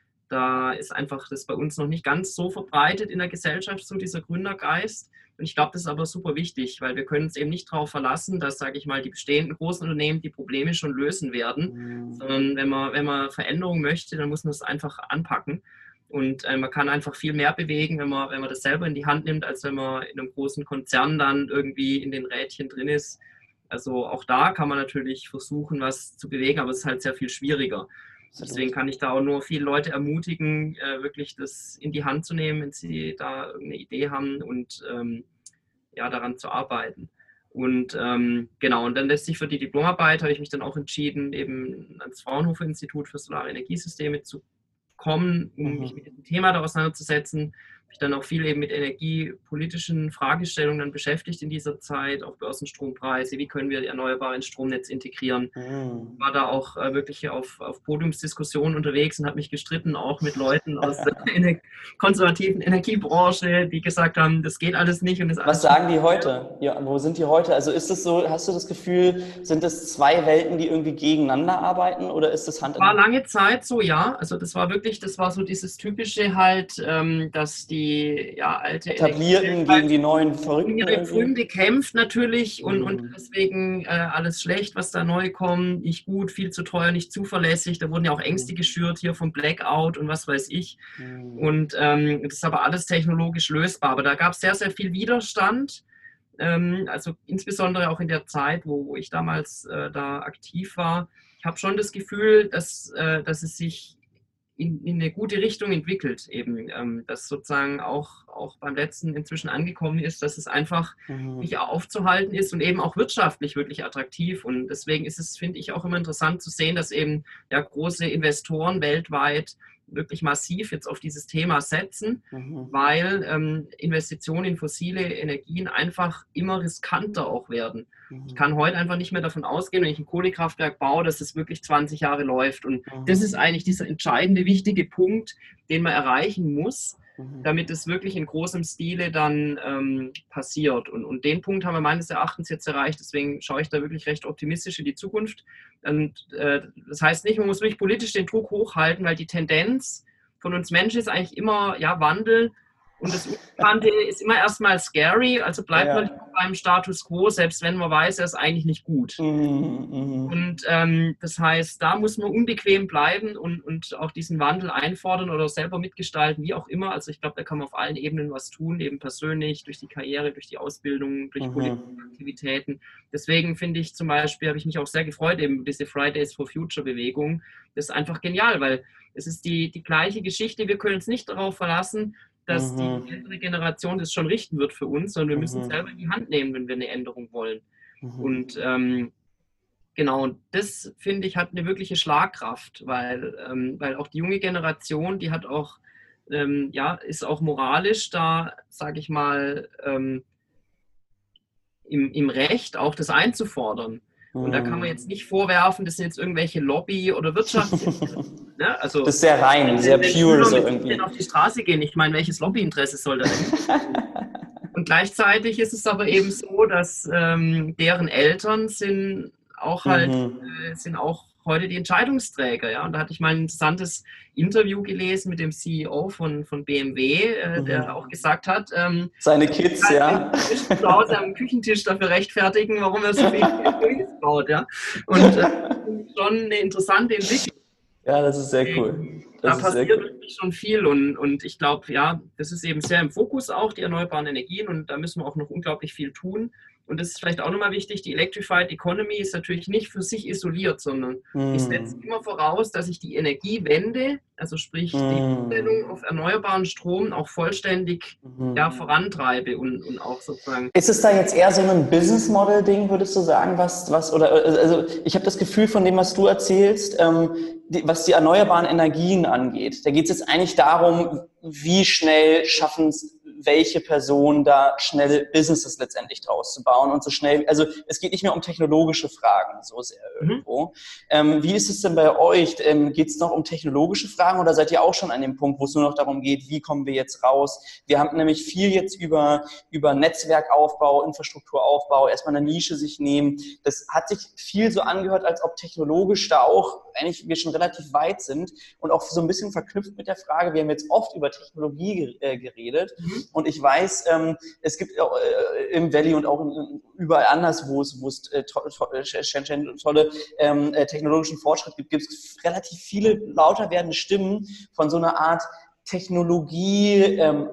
da ist einfach das bei uns noch nicht ganz so verbreitet in der Gesellschaft, so dieser Gründergeist. Und ich glaube, das ist aber super wichtig, weil wir können uns eben nicht darauf verlassen, dass, sage ich mal, die bestehenden großen Unternehmen die Probleme schon lösen werden, Mhm. sondern wenn man, wenn man Veränderungen möchte, dann muss man es einfach anpacken. Und äh, man kann einfach viel mehr bewegen, wenn man, wenn man das selber in die Hand nimmt, als wenn man in einem großen Konzern dann irgendwie in den Rädchen drin ist. Also auch da kann man natürlich versuchen, was zu bewegen, aber es ist halt sehr viel schwieriger. Deswegen Absolut. kann ich da auch nur viele Leute ermutigen, äh, wirklich das in die Hand zu nehmen, wenn sie da irgendeine Idee haben und ähm, ja, daran zu arbeiten. Und ähm, genau, und dann letztlich für die Diplomarbeit habe ich mich dann auch entschieden, eben ans Fraunhofer Institut für Solare Energiesysteme zu kommen, um mich Mhm. mit diesem Thema da auseinanderzusetzen. Habe ich dann auch viel eben mit energiepolitischen Fragestellungen dann beschäftigt in dieser Zeit, auch Börsenstrompreise, wie können wir die Erneuerbare ins Stromnetz integrieren. Mhm. War da auch äh, wirklich auf, auf Podiumsdiskussionen unterwegs und habe mich gestritten, auch mit Leuten aus der ener konservativen Energiebranche, die gesagt haben, das geht alles nicht und ist Was alles viel sagen die heute? Ja, wo sind die heute? Also ist es so, hast du das Gefühl, sind es zwei Welten, die irgendwie gegeneinander arbeiten oder ist es Hand in war Hand? lange Zeit so, ja. Also das war wirklich, das war so dieses typische halt, ähm, dass die ja, alte Energiewelt Etablierten gegen halt die neuen um Verrückten ihre irgendwie? Pfründe kämpft natürlich und, und Mhm. deswegen äh, alles schlecht, was da neu kommt, nicht gut, viel zu teuer, nicht zuverlässig. Da wurden ja auch Ängste Mhm. geschürt hier vom Blackout und was weiß ich. Mhm. Und ähm, das ist aber alles technologisch lösbar. Aber da gab es sehr, sehr viel Widerstand. Ähm, also insbesondere auch in der Zeit, wo, wo ich damals äh, da aktiv war. Ich habe schon das Gefühl, dass, äh, dass es sich in, in eine gute Richtung entwickelt, eben, ähm, dass sozusagen auch, auch beim letzten inzwischen angekommen ist, dass es einfach Mhm. nicht aufzuhalten ist und eben auch wirtschaftlich wirklich attraktiv. Und deswegen ist es, finde ich, auch immer interessant zu sehen, dass eben ja große Investoren weltweit wirklich massiv jetzt auf dieses Thema setzen, Mhm. weil ähm, Investitionen in fossile Energien einfach immer riskanter auch werden. Ich Mhm. kann heute einfach nicht mehr davon ausgehen, wenn ich ein Kohlekraftwerk baue, dass es wirklich zwanzig Jahre läuft. Und das ist Mhm. eigentlich dieser entscheidende, wichtige Punkt, den man erreichen muss, Mhm. damit es wirklich in großem Stile dann ähm, passiert. Und, und den Punkt haben wir meines Erachtens jetzt erreicht. Deswegen schaue ich da wirklich recht optimistisch in die Zukunft. Und äh, das heißt nicht, man muss wirklich politisch den Druck hochhalten, weil die Tendenz von uns Menschen ist eigentlich immer, ja, Wandel. Und das Unbekannte ist immer erstmal scary, also bleibt man Ja. lieber beim Status quo, selbst wenn man weiß, er ist eigentlich nicht gut. Mhm. Mhm. Und ähm, das heißt, da muss man unbequem bleiben und, und auch diesen Wandel einfordern oder selber mitgestalten, wie auch immer. Also ich glaube, da kann man auf allen Ebenen was tun, eben persönlich, durch die Karriere, durch die Ausbildung, durch politische Mhm. Aktivitäten. Deswegen finde ich zum Beispiel, habe ich mich auch sehr gefreut, eben diese Fridays for Future Bewegung. Das ist einfach genial, weil es ist die, die gleiche Geschichte. Wir können uns nicht darauf verlassen, dass die Mhm. ältere Generation das schon richten wird für uns, sondern wir müssen es Mhm. selber in die Hand nehmen, wenn wir eine Änderung wollen. Mhm. Und ähm, genau, und das, finde ich, hat eine wirkliche Schlagkraft, weil, ähm, weil auch die junge Generation, die hat auch, ähm, ja, ist auch moralisch da, sage ich mal, ähm, im, im Recht auch das einzufordern. Und da kann man jetzt Mhm. nicht vorwerfen, das sind jetzt irgendwelche Lobby- oder Wirtschaftsinteressen. Ne? Das Also, ist sehr rein, sehr wenn, wenn pure Schüler so mit siebzehn irgendwie. auf die Straße gehen, ich meine, welches Lobbyinteresse soll da dahinter stehen? Und gleichzeitig ist es aber eben so, dass ähm, deren Eltern sind auch halt, Mhm. äh, sind auch heute die Entscheidungsträger. Ja? Und da hatte ich mal ein interessantes Interview gelesen mit dem C E O von, von B M W, äh, der auch Mhm. gesagt hat, ähm, Seine er muss Kids, halt ja. inzwischen zu Hause am Küchentisch dafür rechtfertigen, warum er so viele S U Vs baut. Ja? Und äh, das finde ich schon eine interessante Entwicklung. Ja, das ist sehr cool. Da Das ist sehr passiert cool. wirklich schon viel und, und ich glaube, ja, das ist eben sehr im Fokus auch, die erneuerbaren Energien und da müssen wir auch noch unglaublich viel tun. Und das ist vielleicht auch nochmal wichtig, die Electrified Economy ist natürlich nicht für sich isoliert, sondern ich setze Mhm. immer voraus, dass ich die Energiewende, also sprich die Umstellung Mhm. auf erneuerbaren Strom auch vollständig ja, Mhm. vorantreibe und, und auch sozusagen. Ist es da jetzt eher so ein Business Model Ding, würdest du sagen, was, was, oder, also ich habe das Gefühl von dem, was du erzählst, ähm, die, was die erneuerbaren Energien angeht, da geht es jetzt eigentlich darum, wie schnell schaffen es welche Personen da schnell Businesses letztendlich draus zu bauen und so schnell, also es geht nicht mehr um technologische Fragen so sehr Mhm. irgendwo. Ähm, wie ist es denn bei euch? Ähm, geht es noch um technologische Fragen oder seid ihr auch schon an dem Punkt, wo es nur noch darum geht, wie kommen wir jetzt raus? Wir haben nämlich viel jetzt über, über Netzwerkaufbau, Infrastrukturaufbau, erstmal eine Nische sich nehmen. Das hat sich viel so angehört, als ob technologisch da auch eigentlich wir schon relativ weit sind und auch so ein bisschen verknüpft mit der Frage, wir haben jetzt oft über Technologie äh, geredet Mhm. und ich weiß, ähm, es gibt äh, im Valley und auch in, überall anders, wo es, wo es äh, to, to, tolle ähm, äh, technologischen Fortschritt gibt, gibt es relativ viele lauter werdende Stimmen von so einer Art Technologie, ähm,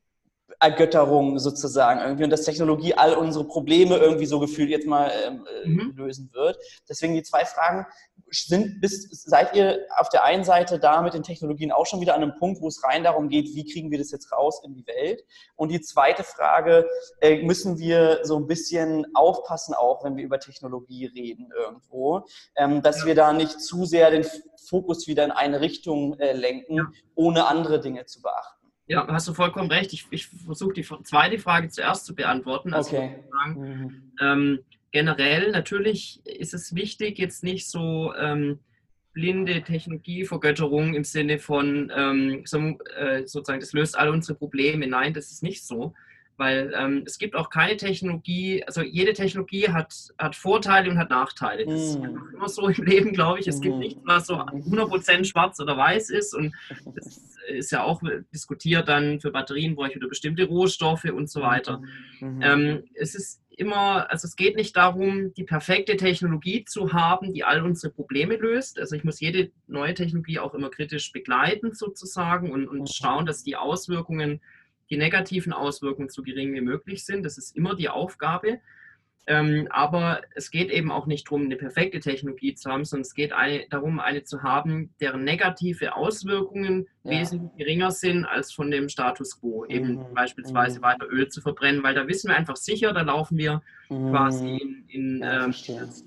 Ergötterung sozusagen irgendwie und dass Technologie all unsere Probleme irgendwie so gefühlt jetzt mal ähm, Mhm. lösen wird. Deswegen die zwei Fragen, sind, bist, seid ihr auf der einen Seite da mit den Technologien auch schon wieder an einem Punkt, wo es rein darum geht, wie kriegen wir das jetzt raus in die Welt? Und die zweite Frage, äh, müssen wir so ein bisschen aufpassen auch, wenn wir über Technologie reden irgendwo, ähm, dass Ja. wir da nicht zu sehr den Fokus wieder in eine Richtung äh, lenken, Ja. ohne andere Dinge zu beachten. Ja, hast du vollkommen recht. Ich, ich versuche die zweite Frage zuerst zu beantworten. Also Okay. sagen, Mhm. ähm, generell natürlich ist es wichtig, jetzt nicht so ähm, blinde Technologievergötterung im Sinne von ähm, so, äh, sozusagen, das löst alle unsere Probleme. Nein, das ist nicht so. Weil ähm, es gibt auch keine Technologie, also jede Technologie hat, hat Vorteile und hat Nachteile. Das ist einfach Mhm. immer so im Leben, glaube ich. Es gibt nichts, Mhm. was so hundert Prozent schwarz oder weiß ist. Und das ist ja auch diskutiert dann, für Batterien brauche ich wieder bestimmte Rohstoffe und so weiter. Mhm. Ähm, es ist immer, also es geht nicht darum, die perfekte Technologie zu haben, die all unsere Probleme löst. Also ich muss jede neue Technologie auch immer kritisch begleiten sozusagen und, und schauen, dass die Auswirkungen, die negativen Auswirkungen so gering wie möglich sind. Das ist immer die Aufgabe. Ähm, aber es geht eben auch nicht darum, eine perfekte Technologie zu haben, sondern es geht eine, darum, eine zu haben, deren negative Auswirkungen Ja. wesentlich geringer sind als von dem Status quo, eben Mhm. beispielsweise Mhm. weiter Öl zu verbrennen, weil da wissen wir einfach sicher, da laufen wir quasi Mhm. in, in Ja, ähm, verstehe. das,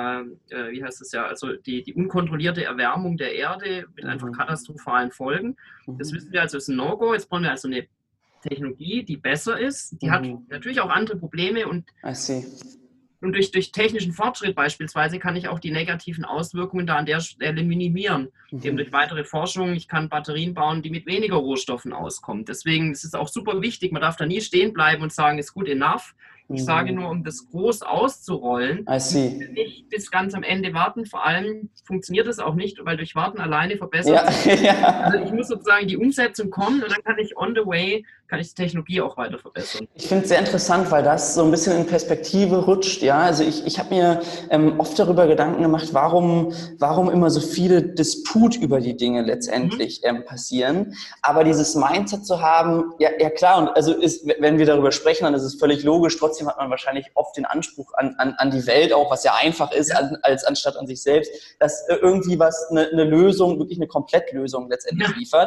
äh, wie heißt das ja, also die, die unkontrollierte Erwärmung der Erde mit einfach Mhm. katastrophalen Folgen. Das wissen Mhm. wir also, ist ein No-Go. Jetzt brauchen wir also eine Technologie, die besser ist. Die hat Mhm. natürlich auch andere Probleme und, I see. und durch, durch technischen Fortschritt beispielsweise kann ich auch die negativen Auswirkungen da an der Stelle minimieren. Eben durch Mhm. weitere Forschung. Ich kann Batterien bauen, die mit weniger Rohstoffen auskommen. Deswegen ist es auch super wichtig. Man darf da nie stehen bleiben und sagen, ist gut enough. Ich sage nur, um das groß auszurollen, I müssen see. wir nicht bis ganz am Ende warten. Vor allem funktioniert es auch nicht, weil durch Warten alleine verbessert Ja, sich. Also ich ja. muss sozusagen die Umsetzung kommen und dann kann ich on the way, kann ich die Technologie auch weiter verbessern. Ich finde es sehr interessant, weil das so ein bisschen in Perspektive rutscht. Ja, also ich, ich habe mir ähm, oft darüber Gedanken gemacht, warum, warum immer so viele Disput über die Dinge letztendlich ähm, passieren. Aber dieses Mindset zu haben, ja, ja klar, und also ist, wenn wir darüber sprechen, dann ist es völlig logisch. Trotzdem hat man wahrscheinlich oft den Anspruch an, an, an die Welt, auch was ja einfach ist, Ja. an, als anstatt an sich selbst, dass irgendwie was eine, eine Lösung, wirklich eine Komplettlösung letztendlich Ja. liefert.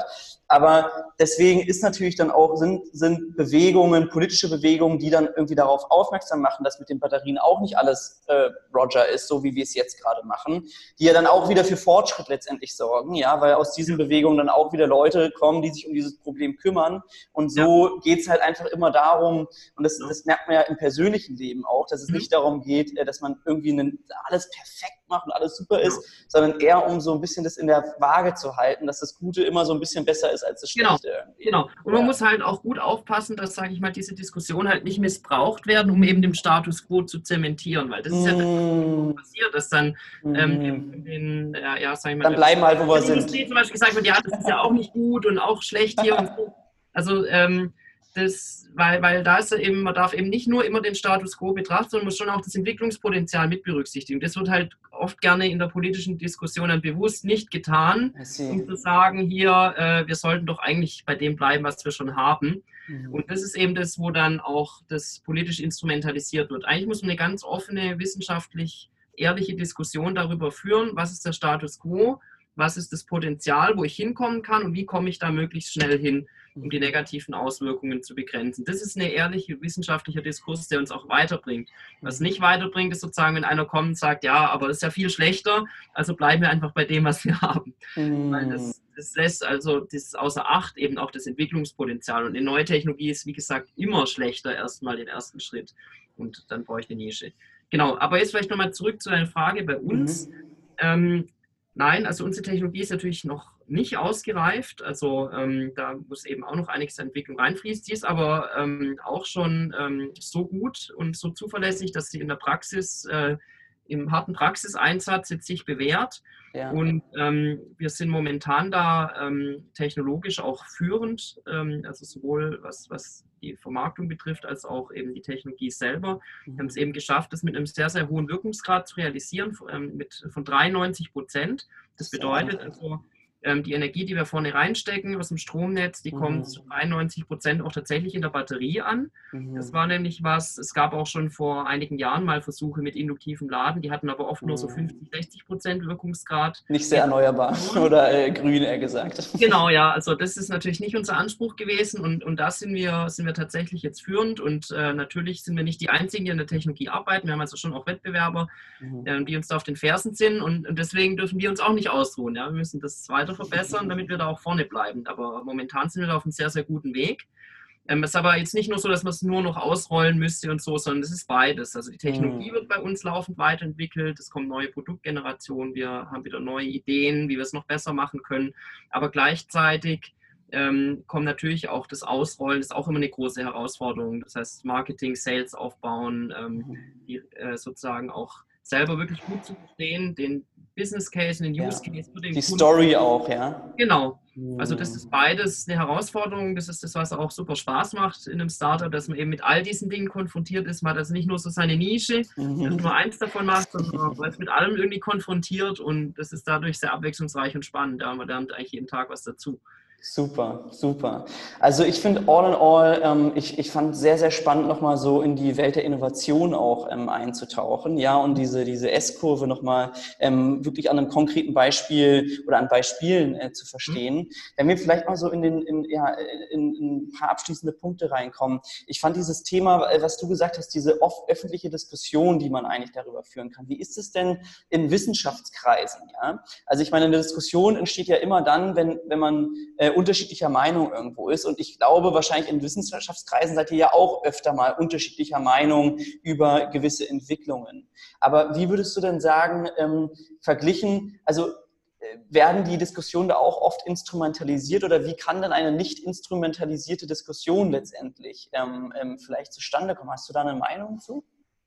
Aber deswegen ist natürlich dann auch, sind, sind Bewegungen, politische Bewegungen, die dann irgendwie darauf aufmerksam machen, dass mit den Batterien auch nicht alles äh, Roger ist, so wie wir es jetzt gerade machen, die ja dann auch wieder für Fortschritt letztendlich sorgen, ja, weil aus diesen Bewegungen dann auch wieder Leute kommen, die sich um dieses Problem kümmern. Und so ja. geht es halt einfach immer darum, und das, das merkt man ja im persönlichen Leben auch, dass es mhm. nicht darum geht, dass man irgendwie einen, alles perfekt macht und alles super ist, ja. sondern eher um so ein bisschen das in der Waage zu halten, dass das Gute immer so ein bisschen besser ist als das Schlechte. Genau, genau. Und man ja. muss halt auch gut aufpassen, dass, sage ich mal, diese Diskussion halt nicht missbraucht werden, um eben den Status quo zu zementieren, weil das ist ja das, was passiert, dass dann mm. ähm, in, in, ja, ja, sag ich mal, dann bleiben halt, wo wir sind. Industrie zum Beispiel gesagt wird, ja, das ist ja auch nicht gut und auch schlecht hier und so. Also ähm, das, weil, weil da ist ja eben, man darf eben nicht nur immer den Status quo betrachten, sondern muss schon auch das Entwicklungspotenzial mit berücksichtigen. Das wird halt oft gerne in der politischen Diskussion dann bewusst nicht getan, um zu sagen, hier, äh, wir sollten doch eigentlich bei dem bleiben, was wir schon haben. Mhm. Und das ist eben das, wo dann auch das politisch instrumentalisiert wird. Eigentlich muss man eine ganz offene, wissenschaftlich ehrliche Diskussion darüber führen, was ist der Status quo, was ist das Potenzial, wo ich hinkommen kann und wie komme ich da möglichst schnell hin, um die negativen Auswirkungen zu begrenzen. Das ist ein ehrlicher wissenschaftlicher Diskurs, der uns auch weiterbringt. Was nicht weiterbringt, ist sozusagen, wenn einer kommt und sagt, ja, aber das ist ja viel schlechter, also bleiben wir einfach bei dem, was wir haben. Mhm. Weil das, das lässt also das außer Acht eben auch das Entwicklungspotenzial. Und eine neue Technologie ist, wie gesagt, immer schlechter erstmal den ersten Schritt. Und dann brauche ich eine Nische. Genau, aber jetzt vielleicht nochmal zurück zu deiner Frage bei uns. Mhm. Ähm, Nein, also unsere Technologie ist natürlich noch nicht ausgereift, also ähm, da muss eben auch noch einiges an Entwicklung reinfließen. Sie ist aber ähm, auch schon ähm, so gut und so zuverlässig, dass sie in der Praxis, äh, im harten Praxiseinsatz jetzt sich bewährt. Ja. Und ähm, wir sind momentan da ähm, technologisch auch führend, ähm, also sowohl was, was die Vermarktung betrifft, als auch eben die Technologie selber. Wir haben es eben geschafft, das mit einem sehr, sehr hohen Wirkungsgrad zu realisieren, ähm, mit, von dreiundneunzig Prozent. Das bedeutet also, ähm, die Energie, die wir vorne reinstecken aus dem Stromnetz, die mhm. kommt zu dreiundneunzig Prozent auch tatsächlich in der Batterie an. Mhm. Das war nämlich was, es gab auch schon vor einigen Jahren mal Versuche mit induktivem Laden, die hatten aber oft mhm. nur so fünfzig, sechzig Prozent Wirkungsgrad. Nicht sehr erneuerbar oder äh, grün, eher gesagt. Genau, ja, also das ist natürlich nicht unser Anspruch gewesen und, und da sind wir, sind wir tatsächlich jetzt führend und äh, natürlich sind wir nicht die Einzigen, die an der Technologie arbeiten. Wir haben also schon auch Wettbewerber, mhm. äh, die uns da auf den Fersen sind und, und deswegen dürfen wir uns auch nicht ausruhen. Ja? Wir müssen das weiter verbessern, damit wir da auch vorne bleiben. Aber momentan sind wir da auf einem sehr, sehr guten Weg. Ähm, es ist aber jetzt nicht nur so, dass man es nur noch ausrollen müsste und so, sondern es ist beides. Also die Technologie mhm. wird bei uns laufend weiterentwickelt, es kommen neue Produktgenerationen, wir haben wieder neue Ideen, wie wir es noch besser machen können. Aber gleichzeitig ähm, kommt natürlich auch das Ausrollen, das ist auch immer eine große Herausforderung. Das heißt Marketing, Sales aufbauen, ähm, die äh, sozusagen auch selber wirklich gut zu verstehen, den Business Case, den Use ja. Case für den Die Kunden. Story auch, ja. Genau. Also das ist beides eine Herausforderung. Das ist das, was auch super Spaß macht in einem Startup, dass man eben mit all diesen Dingen konfrontiert ist. Man hat also nicht nur so seine Nische, mhm. dass man nur eins davon macht, sondern man ist mit allem irgendwie konfrontiert und das ist dadurch sehr abwechslungsreich und spannend. Ja, man lernt eigentlich jeden Tag was dazu. Super, super. Also ich finde all in all, ähm, ich, ich fand sehr, sehr spannend, nochmal so in die Welt der Innovation auch ähm, einzutauchen, ja, und diese, diese S-Kurve nochmal ähm, wirklich an einem konkreten Beispiel oder an Beispielen äh, zu verstehen. Mhm. Wenn wir vielleicht mal so in, den, in, ja, in, in ein paar abschließende Punkte reinkommen. Ich fand dieses Thema, was du gesagt hast, diese oft öffentliche Diskussion, die man eigentlich darüber führen kann. Wie ist es denn in Wissenschaftskreisen, ja? Also ich meine, eine Diskussion entsteht ja immer dann, wenn, wenn man äh, unterschiedlicher Meinung irgendwo ist. Und ich glaube, wahrscheinlich in Wissenschaftskreisen seid ihr ja auch öfter mal unterschiedlicher Meinung über gewisse Entwicklungen. Aber wie würdest du denn sagen, ähm, verglichen, also äh, werden die Diskussionen da auch oft instrumentalisiert oder wie kann denn eine nicht instrumentalisierte Diskussion letztendlich ähm, ähm, vielleicht zustande kommen? Hast du da eine Meinung zu?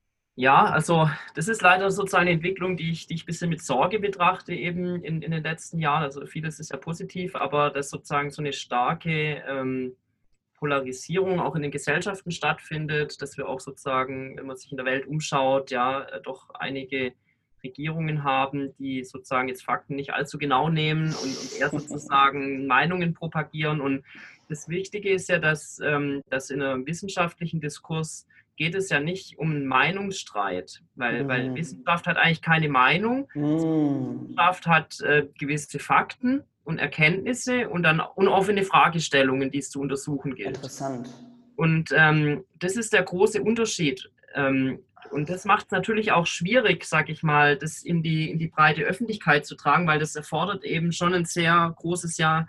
Ja, also das ist leider sozusagen eine Entwicklung, die ich, die ich ein bisschen mit Sorge betrachte eben in, in den letzten Jahren. Also vieles ist ja positiv, aber dass sozusagen so eine starke ähm, Polarisierung auch in den Gesellschaften stattfindet, dass wir auch sozusagen, wenn man sich in der Welt umschaut, ja äh, doch einige Regierungen haben, die sozusagen jetzt Fakten nicht allzu genau nehmen und, und eher sozusagen Meinungen propagieren. Und das Wichtige ist ja, dass, ähm, dass in einem wissenschaftlichen Diskurs geht es ja nicht um einen Meinungsstreit, weil, mm. weil Wissenschaft hat eigentlich keine Meinung. Mm. Wissenschaft hat äh, gewisse Fakten und Erkenntnisse und dann unoffene Fragestellungen, die es zu untersuchen gilt. Interessant. Und ähm, das ist der große Unterschied. Ähm, und das macht es natürlich auch schwierig, sag ich mal, das in die, in die breite Öffentlichkeit zu tragen, weil das erfordert eben schon ein sehr großes Jahr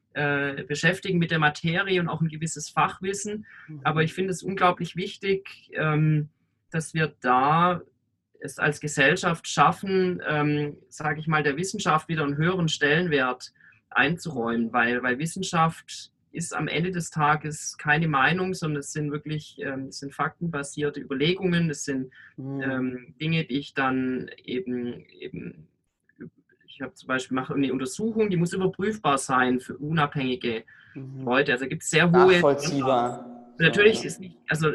äh, Beschäftigen mit der Materie und auch ein gewisses Fachwissen. Aber ich finde es unglaublich wichtig, ähm, dass wir da es als Gesellschaft schaffen, ähm, sage ich mal, der Wissenschaft wieder einen höheren Stellenwert einzuräumen, weil, weil Wissenschaft ist am Ende des Tages keine Meinung, sondern es sind wirklich ähm, es sind faktenbasierte Überlegungen, es sind ähm, Dinge, die ich dann eben, eben ich habe zum Beispiel mache eine Untersuchung, die muss überprüfbar sein für unabhängige Mhm. Leute. Also gibt es sehr hohe... Nachvollziehbar. Natürlich so, ist nicht, also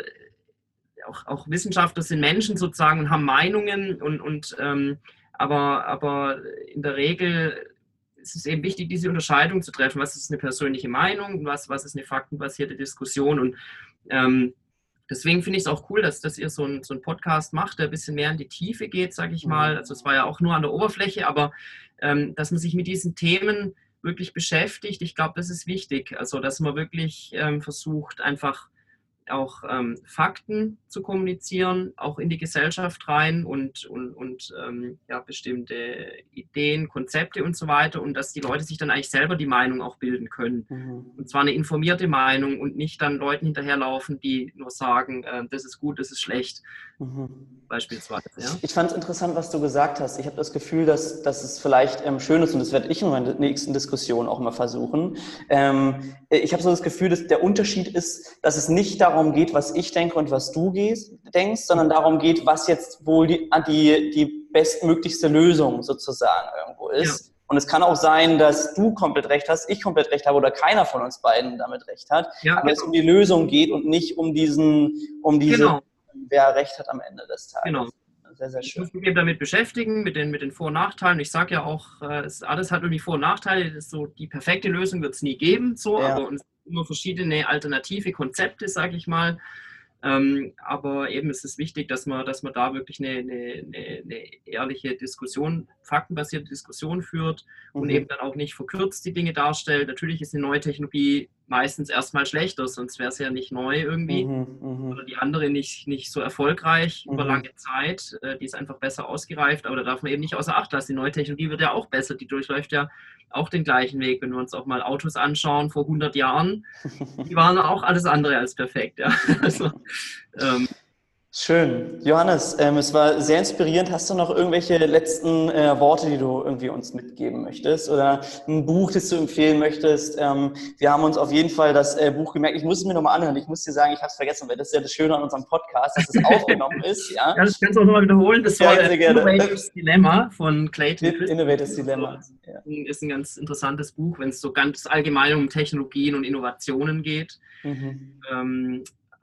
auch, auch Wissenschaftler sind Menschen sozusagen und haben Meinungen und, und ähm, aber, aber in der Regel ist es eben wichtig, diese Unterscheidung zu treffen. Was ist eine persönliche Meinung und was, was ist eine faktenbasierte Diskussion? Und ähm, deswegen finde ich es auch cool, dass, dass ihr so einen so einen Podcast macht, der ein bisschen mehr in die Tiefe geht, sage ich mal. Also es war ja auch nur an der Oberfläche, aber ähm, dass man sich mit diesen Themen wirklich beschäftigt, ich glaube, das ist wichtig. Also dass man wirklich ähm, versucht, einfach auch ähm, Fakten zu kommunizieren, auch in die Gesellschaft rein und, und, und ähm, ja, bestimmte Ideen, Konzepte und so weiter und dass die Leute sich dann eigentlich selber die Meinung auch bilden können. Mhm. Und zwar eine informierte Meinung und nicht dann Leuten hinterherlaufen, die nur sagen, äh, das ist gut, das ist schlecht. Mhm. Beispielsweise. Ja? Ich fand es interessant, was du gesagt hast. Ich habe das Gefühl, dass, dass es vielleicht ähm, schön ist, und das werde ich in meiner nächsten Diskussion auch mal versuchen. Ähm, ich habe so das Gefühl, dass der Unterschied ist, dass es nicht darum geht, was ich denke und was du gehst, denkst, sondern darum geht, was jetzt wohl die, die, die bestmöglichste Lösung sozusagen irgendwo ist. Ja. Und es kann auch sein, dass du komplett recht hast, ich komplett recht habe oder keiner von uns beiden damit recht hat. Ja, aber genau. Es um die Lösung geht und nicht um diesen, um diese... Genau. Wer recht hat am Ende des Tages. Genau. Sehr, sehr schön. Ich muss mich eben damit beschäftigen, mit den, mit den Vor- und Nachteilen. Ich sage ja auch, es, alles hat irgendwie Vor- und Nachteile. Das ist so, die perfekte Lösung wird es nie geben, so, ja. Aber es gibt immer verschiedene alternative Konzepte, sage ich mal. Ähm, aber eben ist es wichtig, dass man, dass man da wirklich eine, eine, eine ehrliche Diskussion, faktenbasierte Diskussion führt und mhm. eben dann auch nicht verkürzt die Dinge darstellt. Natürlich ist eine neue Technologie meistens erstmal schlechter, sonst wäre es ja nicht neu irgendwie. Mhm, oder die andere nicht, nicht so erfolgreich mhm. über lange Zeit. Äh, die ist einfach besser ausgereift, aber da darf man eben nicht außer Acht lassen. Die neue Technologie wird ja auch besser, die durchläuft ja auch den gleichen Weg. Wenn wir uns auch mal Autos anschauen vor hundert Jahren, die waren auch alles andere als perfekt. Ja. Also, ähm, schön. Johannes, ähm, es war sehr inspirierend. Hast du noch irgendwelche letzten äh, Worte, die du irgendwie uns mitgeben möchtest? Oder ein Buch, das du empfehlen möchtest? Ähm, wir haben uns auf jeden Fall das äh, Buch gemerkt. Ich muss es mir nochmal anhören. Ich muss dir sagen, ich habe es vergessen, weil das ist ja das Schöne an unserem Podcast, dass es aufgenommen ist. Ja, ja, das kannst du auch nochmal wiederholen. Das war äh, Innovators Dilemma von Clayton Christensen. Innovators Dilemma. Ja. Ist ein ganz interessantes Buch, wenn es so ganz allgemein um Technologien und Innovationen geht. Mhm. Ähm,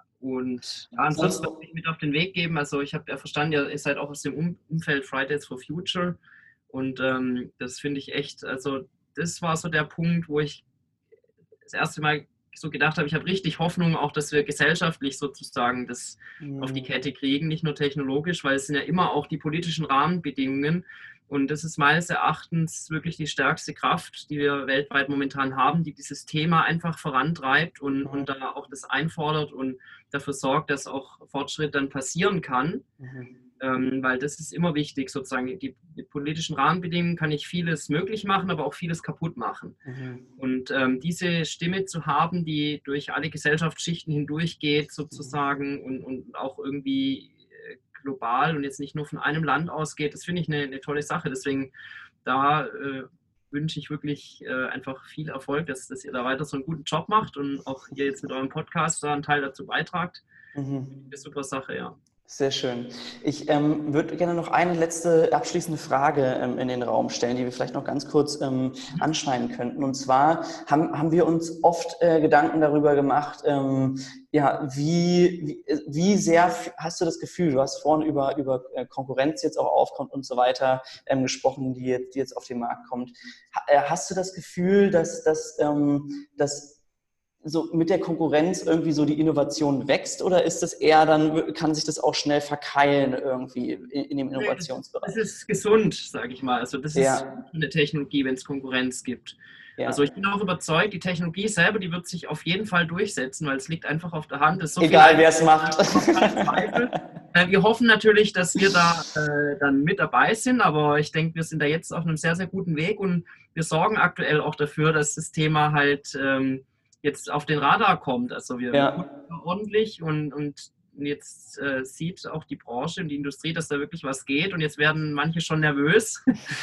Und ja, ansonsten würde ich mit auf den Weg geben. Also ich habe ja verstanden, ihr seid auch aus dem Umfeld Fridays for Future und ähm, das finde ich echt, also das war so der Punkt, wo ich das erste Mal so gedacht habe, ich habe richtig Hoffnung auch, dass wir gesellschaftlich sozusagen das mhm. auf die Kette kriegen, nicht nur technologisch, weil es sind ja immer auch die politischen Rahmenbedingungen. Und das ist meines Erachtens wirklich die stärkste Kraft, die wir weltweit momentan haben, die dieses Thema einfach vorantreibt und, mhm. und da auch das einfordert und dafür sorgt, dass auch Fortschritt dann passieren kann. Mhm. Ähm, weil das ist immer wichtig, sozusagen. Die, die politischen Rahmenbedingungen kann ich vieles möglich machen, aber auch vieles kaputt machen. Mhm. Und ähm, diese Stimme zu haben, die durch alle Gesellschaftsschichten hindurchgeht, sozusagen, und, und auch irgendwie global und jetzt nicht nur von einem Land ausgeht, das finde ich eine, eine tolle Sache. Deswegen da äh, wünsche ich wirklich äh, einfach viel Erfolg, dass, dass ihr da weiter so einen guten Job macht und auch ihr jetzt mit eurem Podcast da einen Teil dazu beitragt. Mhm. Das ist eine super Sache, ja. Sehr schön. Ich ähm, würde gerne noch eine letzte abschließende Frage ähm, in den Raum stellen, die wir vielleicht noch ganz kurz ähm, anschneiden könnten. Und zwar haben, haben wir uns oft äh, Gedanken darüber gemacht, ähm, ja, wie, wie, wie sehr hast du das Gefühl, du hast vorhin über, über Konkurrenz jetzt auch aufkommt und so weiter ähm, gesprochen, die jetzt, die jetzt auf den Markt kommt. Ha, hast du das Gefühl, dass, dass, ähm, dass so mit der Konkurrenz irgendwie so die Innovation wächst oder ist das eher dann, kann sich das auch schnell verkeilen irgendwie in, in dem Innovationsbereich? Das ist gesund, sage ich mal. Also das ja. ist eine Technologie, wenn es Konkurrenz gibt. Ja. Also ich bin auch überzeugt, die Technologie selber, die wird sich auf jeden Fall durchsetzen, weil es liegt einfach auf der Hand. Es ist so Egal, wer es macht. Zweifel. Wir hoffen natürlich, dass wir da äh, dann mit dabei sind, aber ich denke, wir sind da jetzt auf einem sehr, sehr guten Weg und wir sorgen aktuell auch dafür, dass das Thema halt ähm, jetzt auf den Radar kommt. Also wir, Ja. wir gucken ordentlich und, und jetzt äh, sieht auch die Branche und die Industrie, dass da wirklich was geht und jetzt werden manche schon nervös,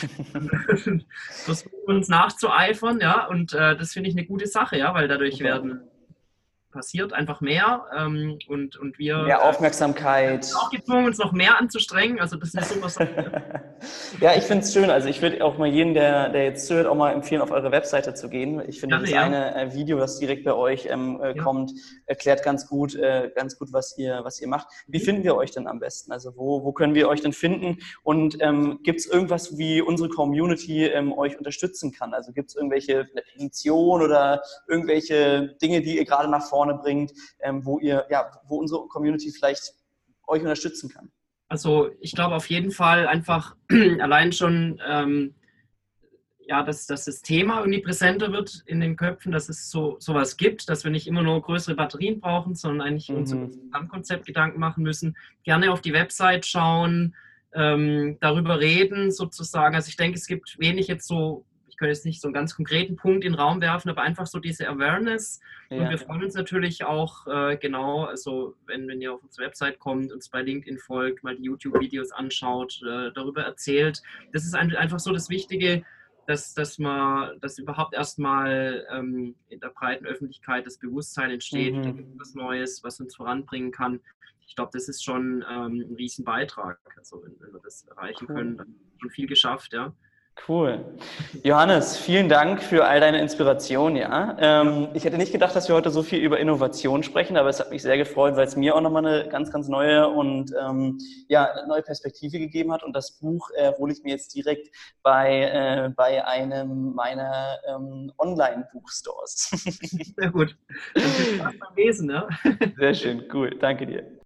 versuchen uns nachzueifern, ja, und äh, das finde ich eine gute Sache, ja, weil dadurch Super. werden passiert einfach mehr ähm, und, und wir mehr Aufmerksamkeit. Äh, sind auch gezwungen, uns noch mehr anzustrengen. Also das ist eine super Sache. Ja, ich finde es schön. Also ich würde auch mal jeden, der, der jetzt zuhört, auch mal empfehlen, auf eure Webseite zu gehen. Ich finde, Gerne, das ja. eine äh, Video, das direkt bei euch ähm, äh, Ja. kommt, erklärt ganz gut, äh, ganz gut, was ihr, was ihr macht. Wie finden wir euch denn am besten? Also wo, wo können wir euch denn finden? Und ähm, gibt es irgendwas, wie unsere Community ähm, euch unterstützen kann? Also gibt es irgendwelche eine Petition oder irgendwelche Dinge, die ihr gerade nach vorne bringt, ähm, wo ihr, ja, wo unsere Community vielleicht euch unterstützen kann? Also ich glaube auf jeden Fall einfach allein schon, ähm, ja, dass, dass das Thema irgendwie präsenter wird in den Köpfen, dass es so sowas gibt, dass wir nicht immer nur größere Batterien brauchen, sondern eigentlich Mhm. uns über das Gesamtkonzept Gedanken machen müssen. Gerne auf die Website schauen, ähm, darüber reden sozusagen. Also ich denke, es gibt wenig jetzt so, ich könnte jetzt nicht so einen ganz konkreten Punkt in den Raum werfen, aber einfach so diese Awareness. Ja. Und wir freuen uns natürlich auch äh, genau, also wenn, wenn ihr auf unsere Website kommt, uns bei LinkedIn folgt, mal die YouTube-Videos anschaut, äh, darüber erzählt. Das ist ein, einfach so das Wichtige, dass, dass man, dass überhaupt erstmal ähm, in der breiten Öffentlichkeit das Bewusstsein entsteht, Mhm. da gibt es was Neues, was uns voranbringen kann. Ich glaube, das ist schon ähm, ein Riesenbeitrag. Also wenn, wenn wir das erreichen Cool. können, dann haben wir schon viel geschafft, ja. Cool. Johannes, vielen Dank für all deine Inspiration. Ja, ähm, ich hätte nicht gedacht, dass wir heute so viel über Innovation sprechen, aber es hat mich sehr gefreut, weil es mir auch nochmal eine ganz, ganz neue und ähm, ja, neue Perspektive gegeben hat. Und das Buch äh, hole ich mir jetzt direkt bei, äh, bei einem meiner ähm, Online-Buchstores. Sehr gut. Dann viel Spaß beim Lesen, ne? Sehr schön, cool. Danke dir.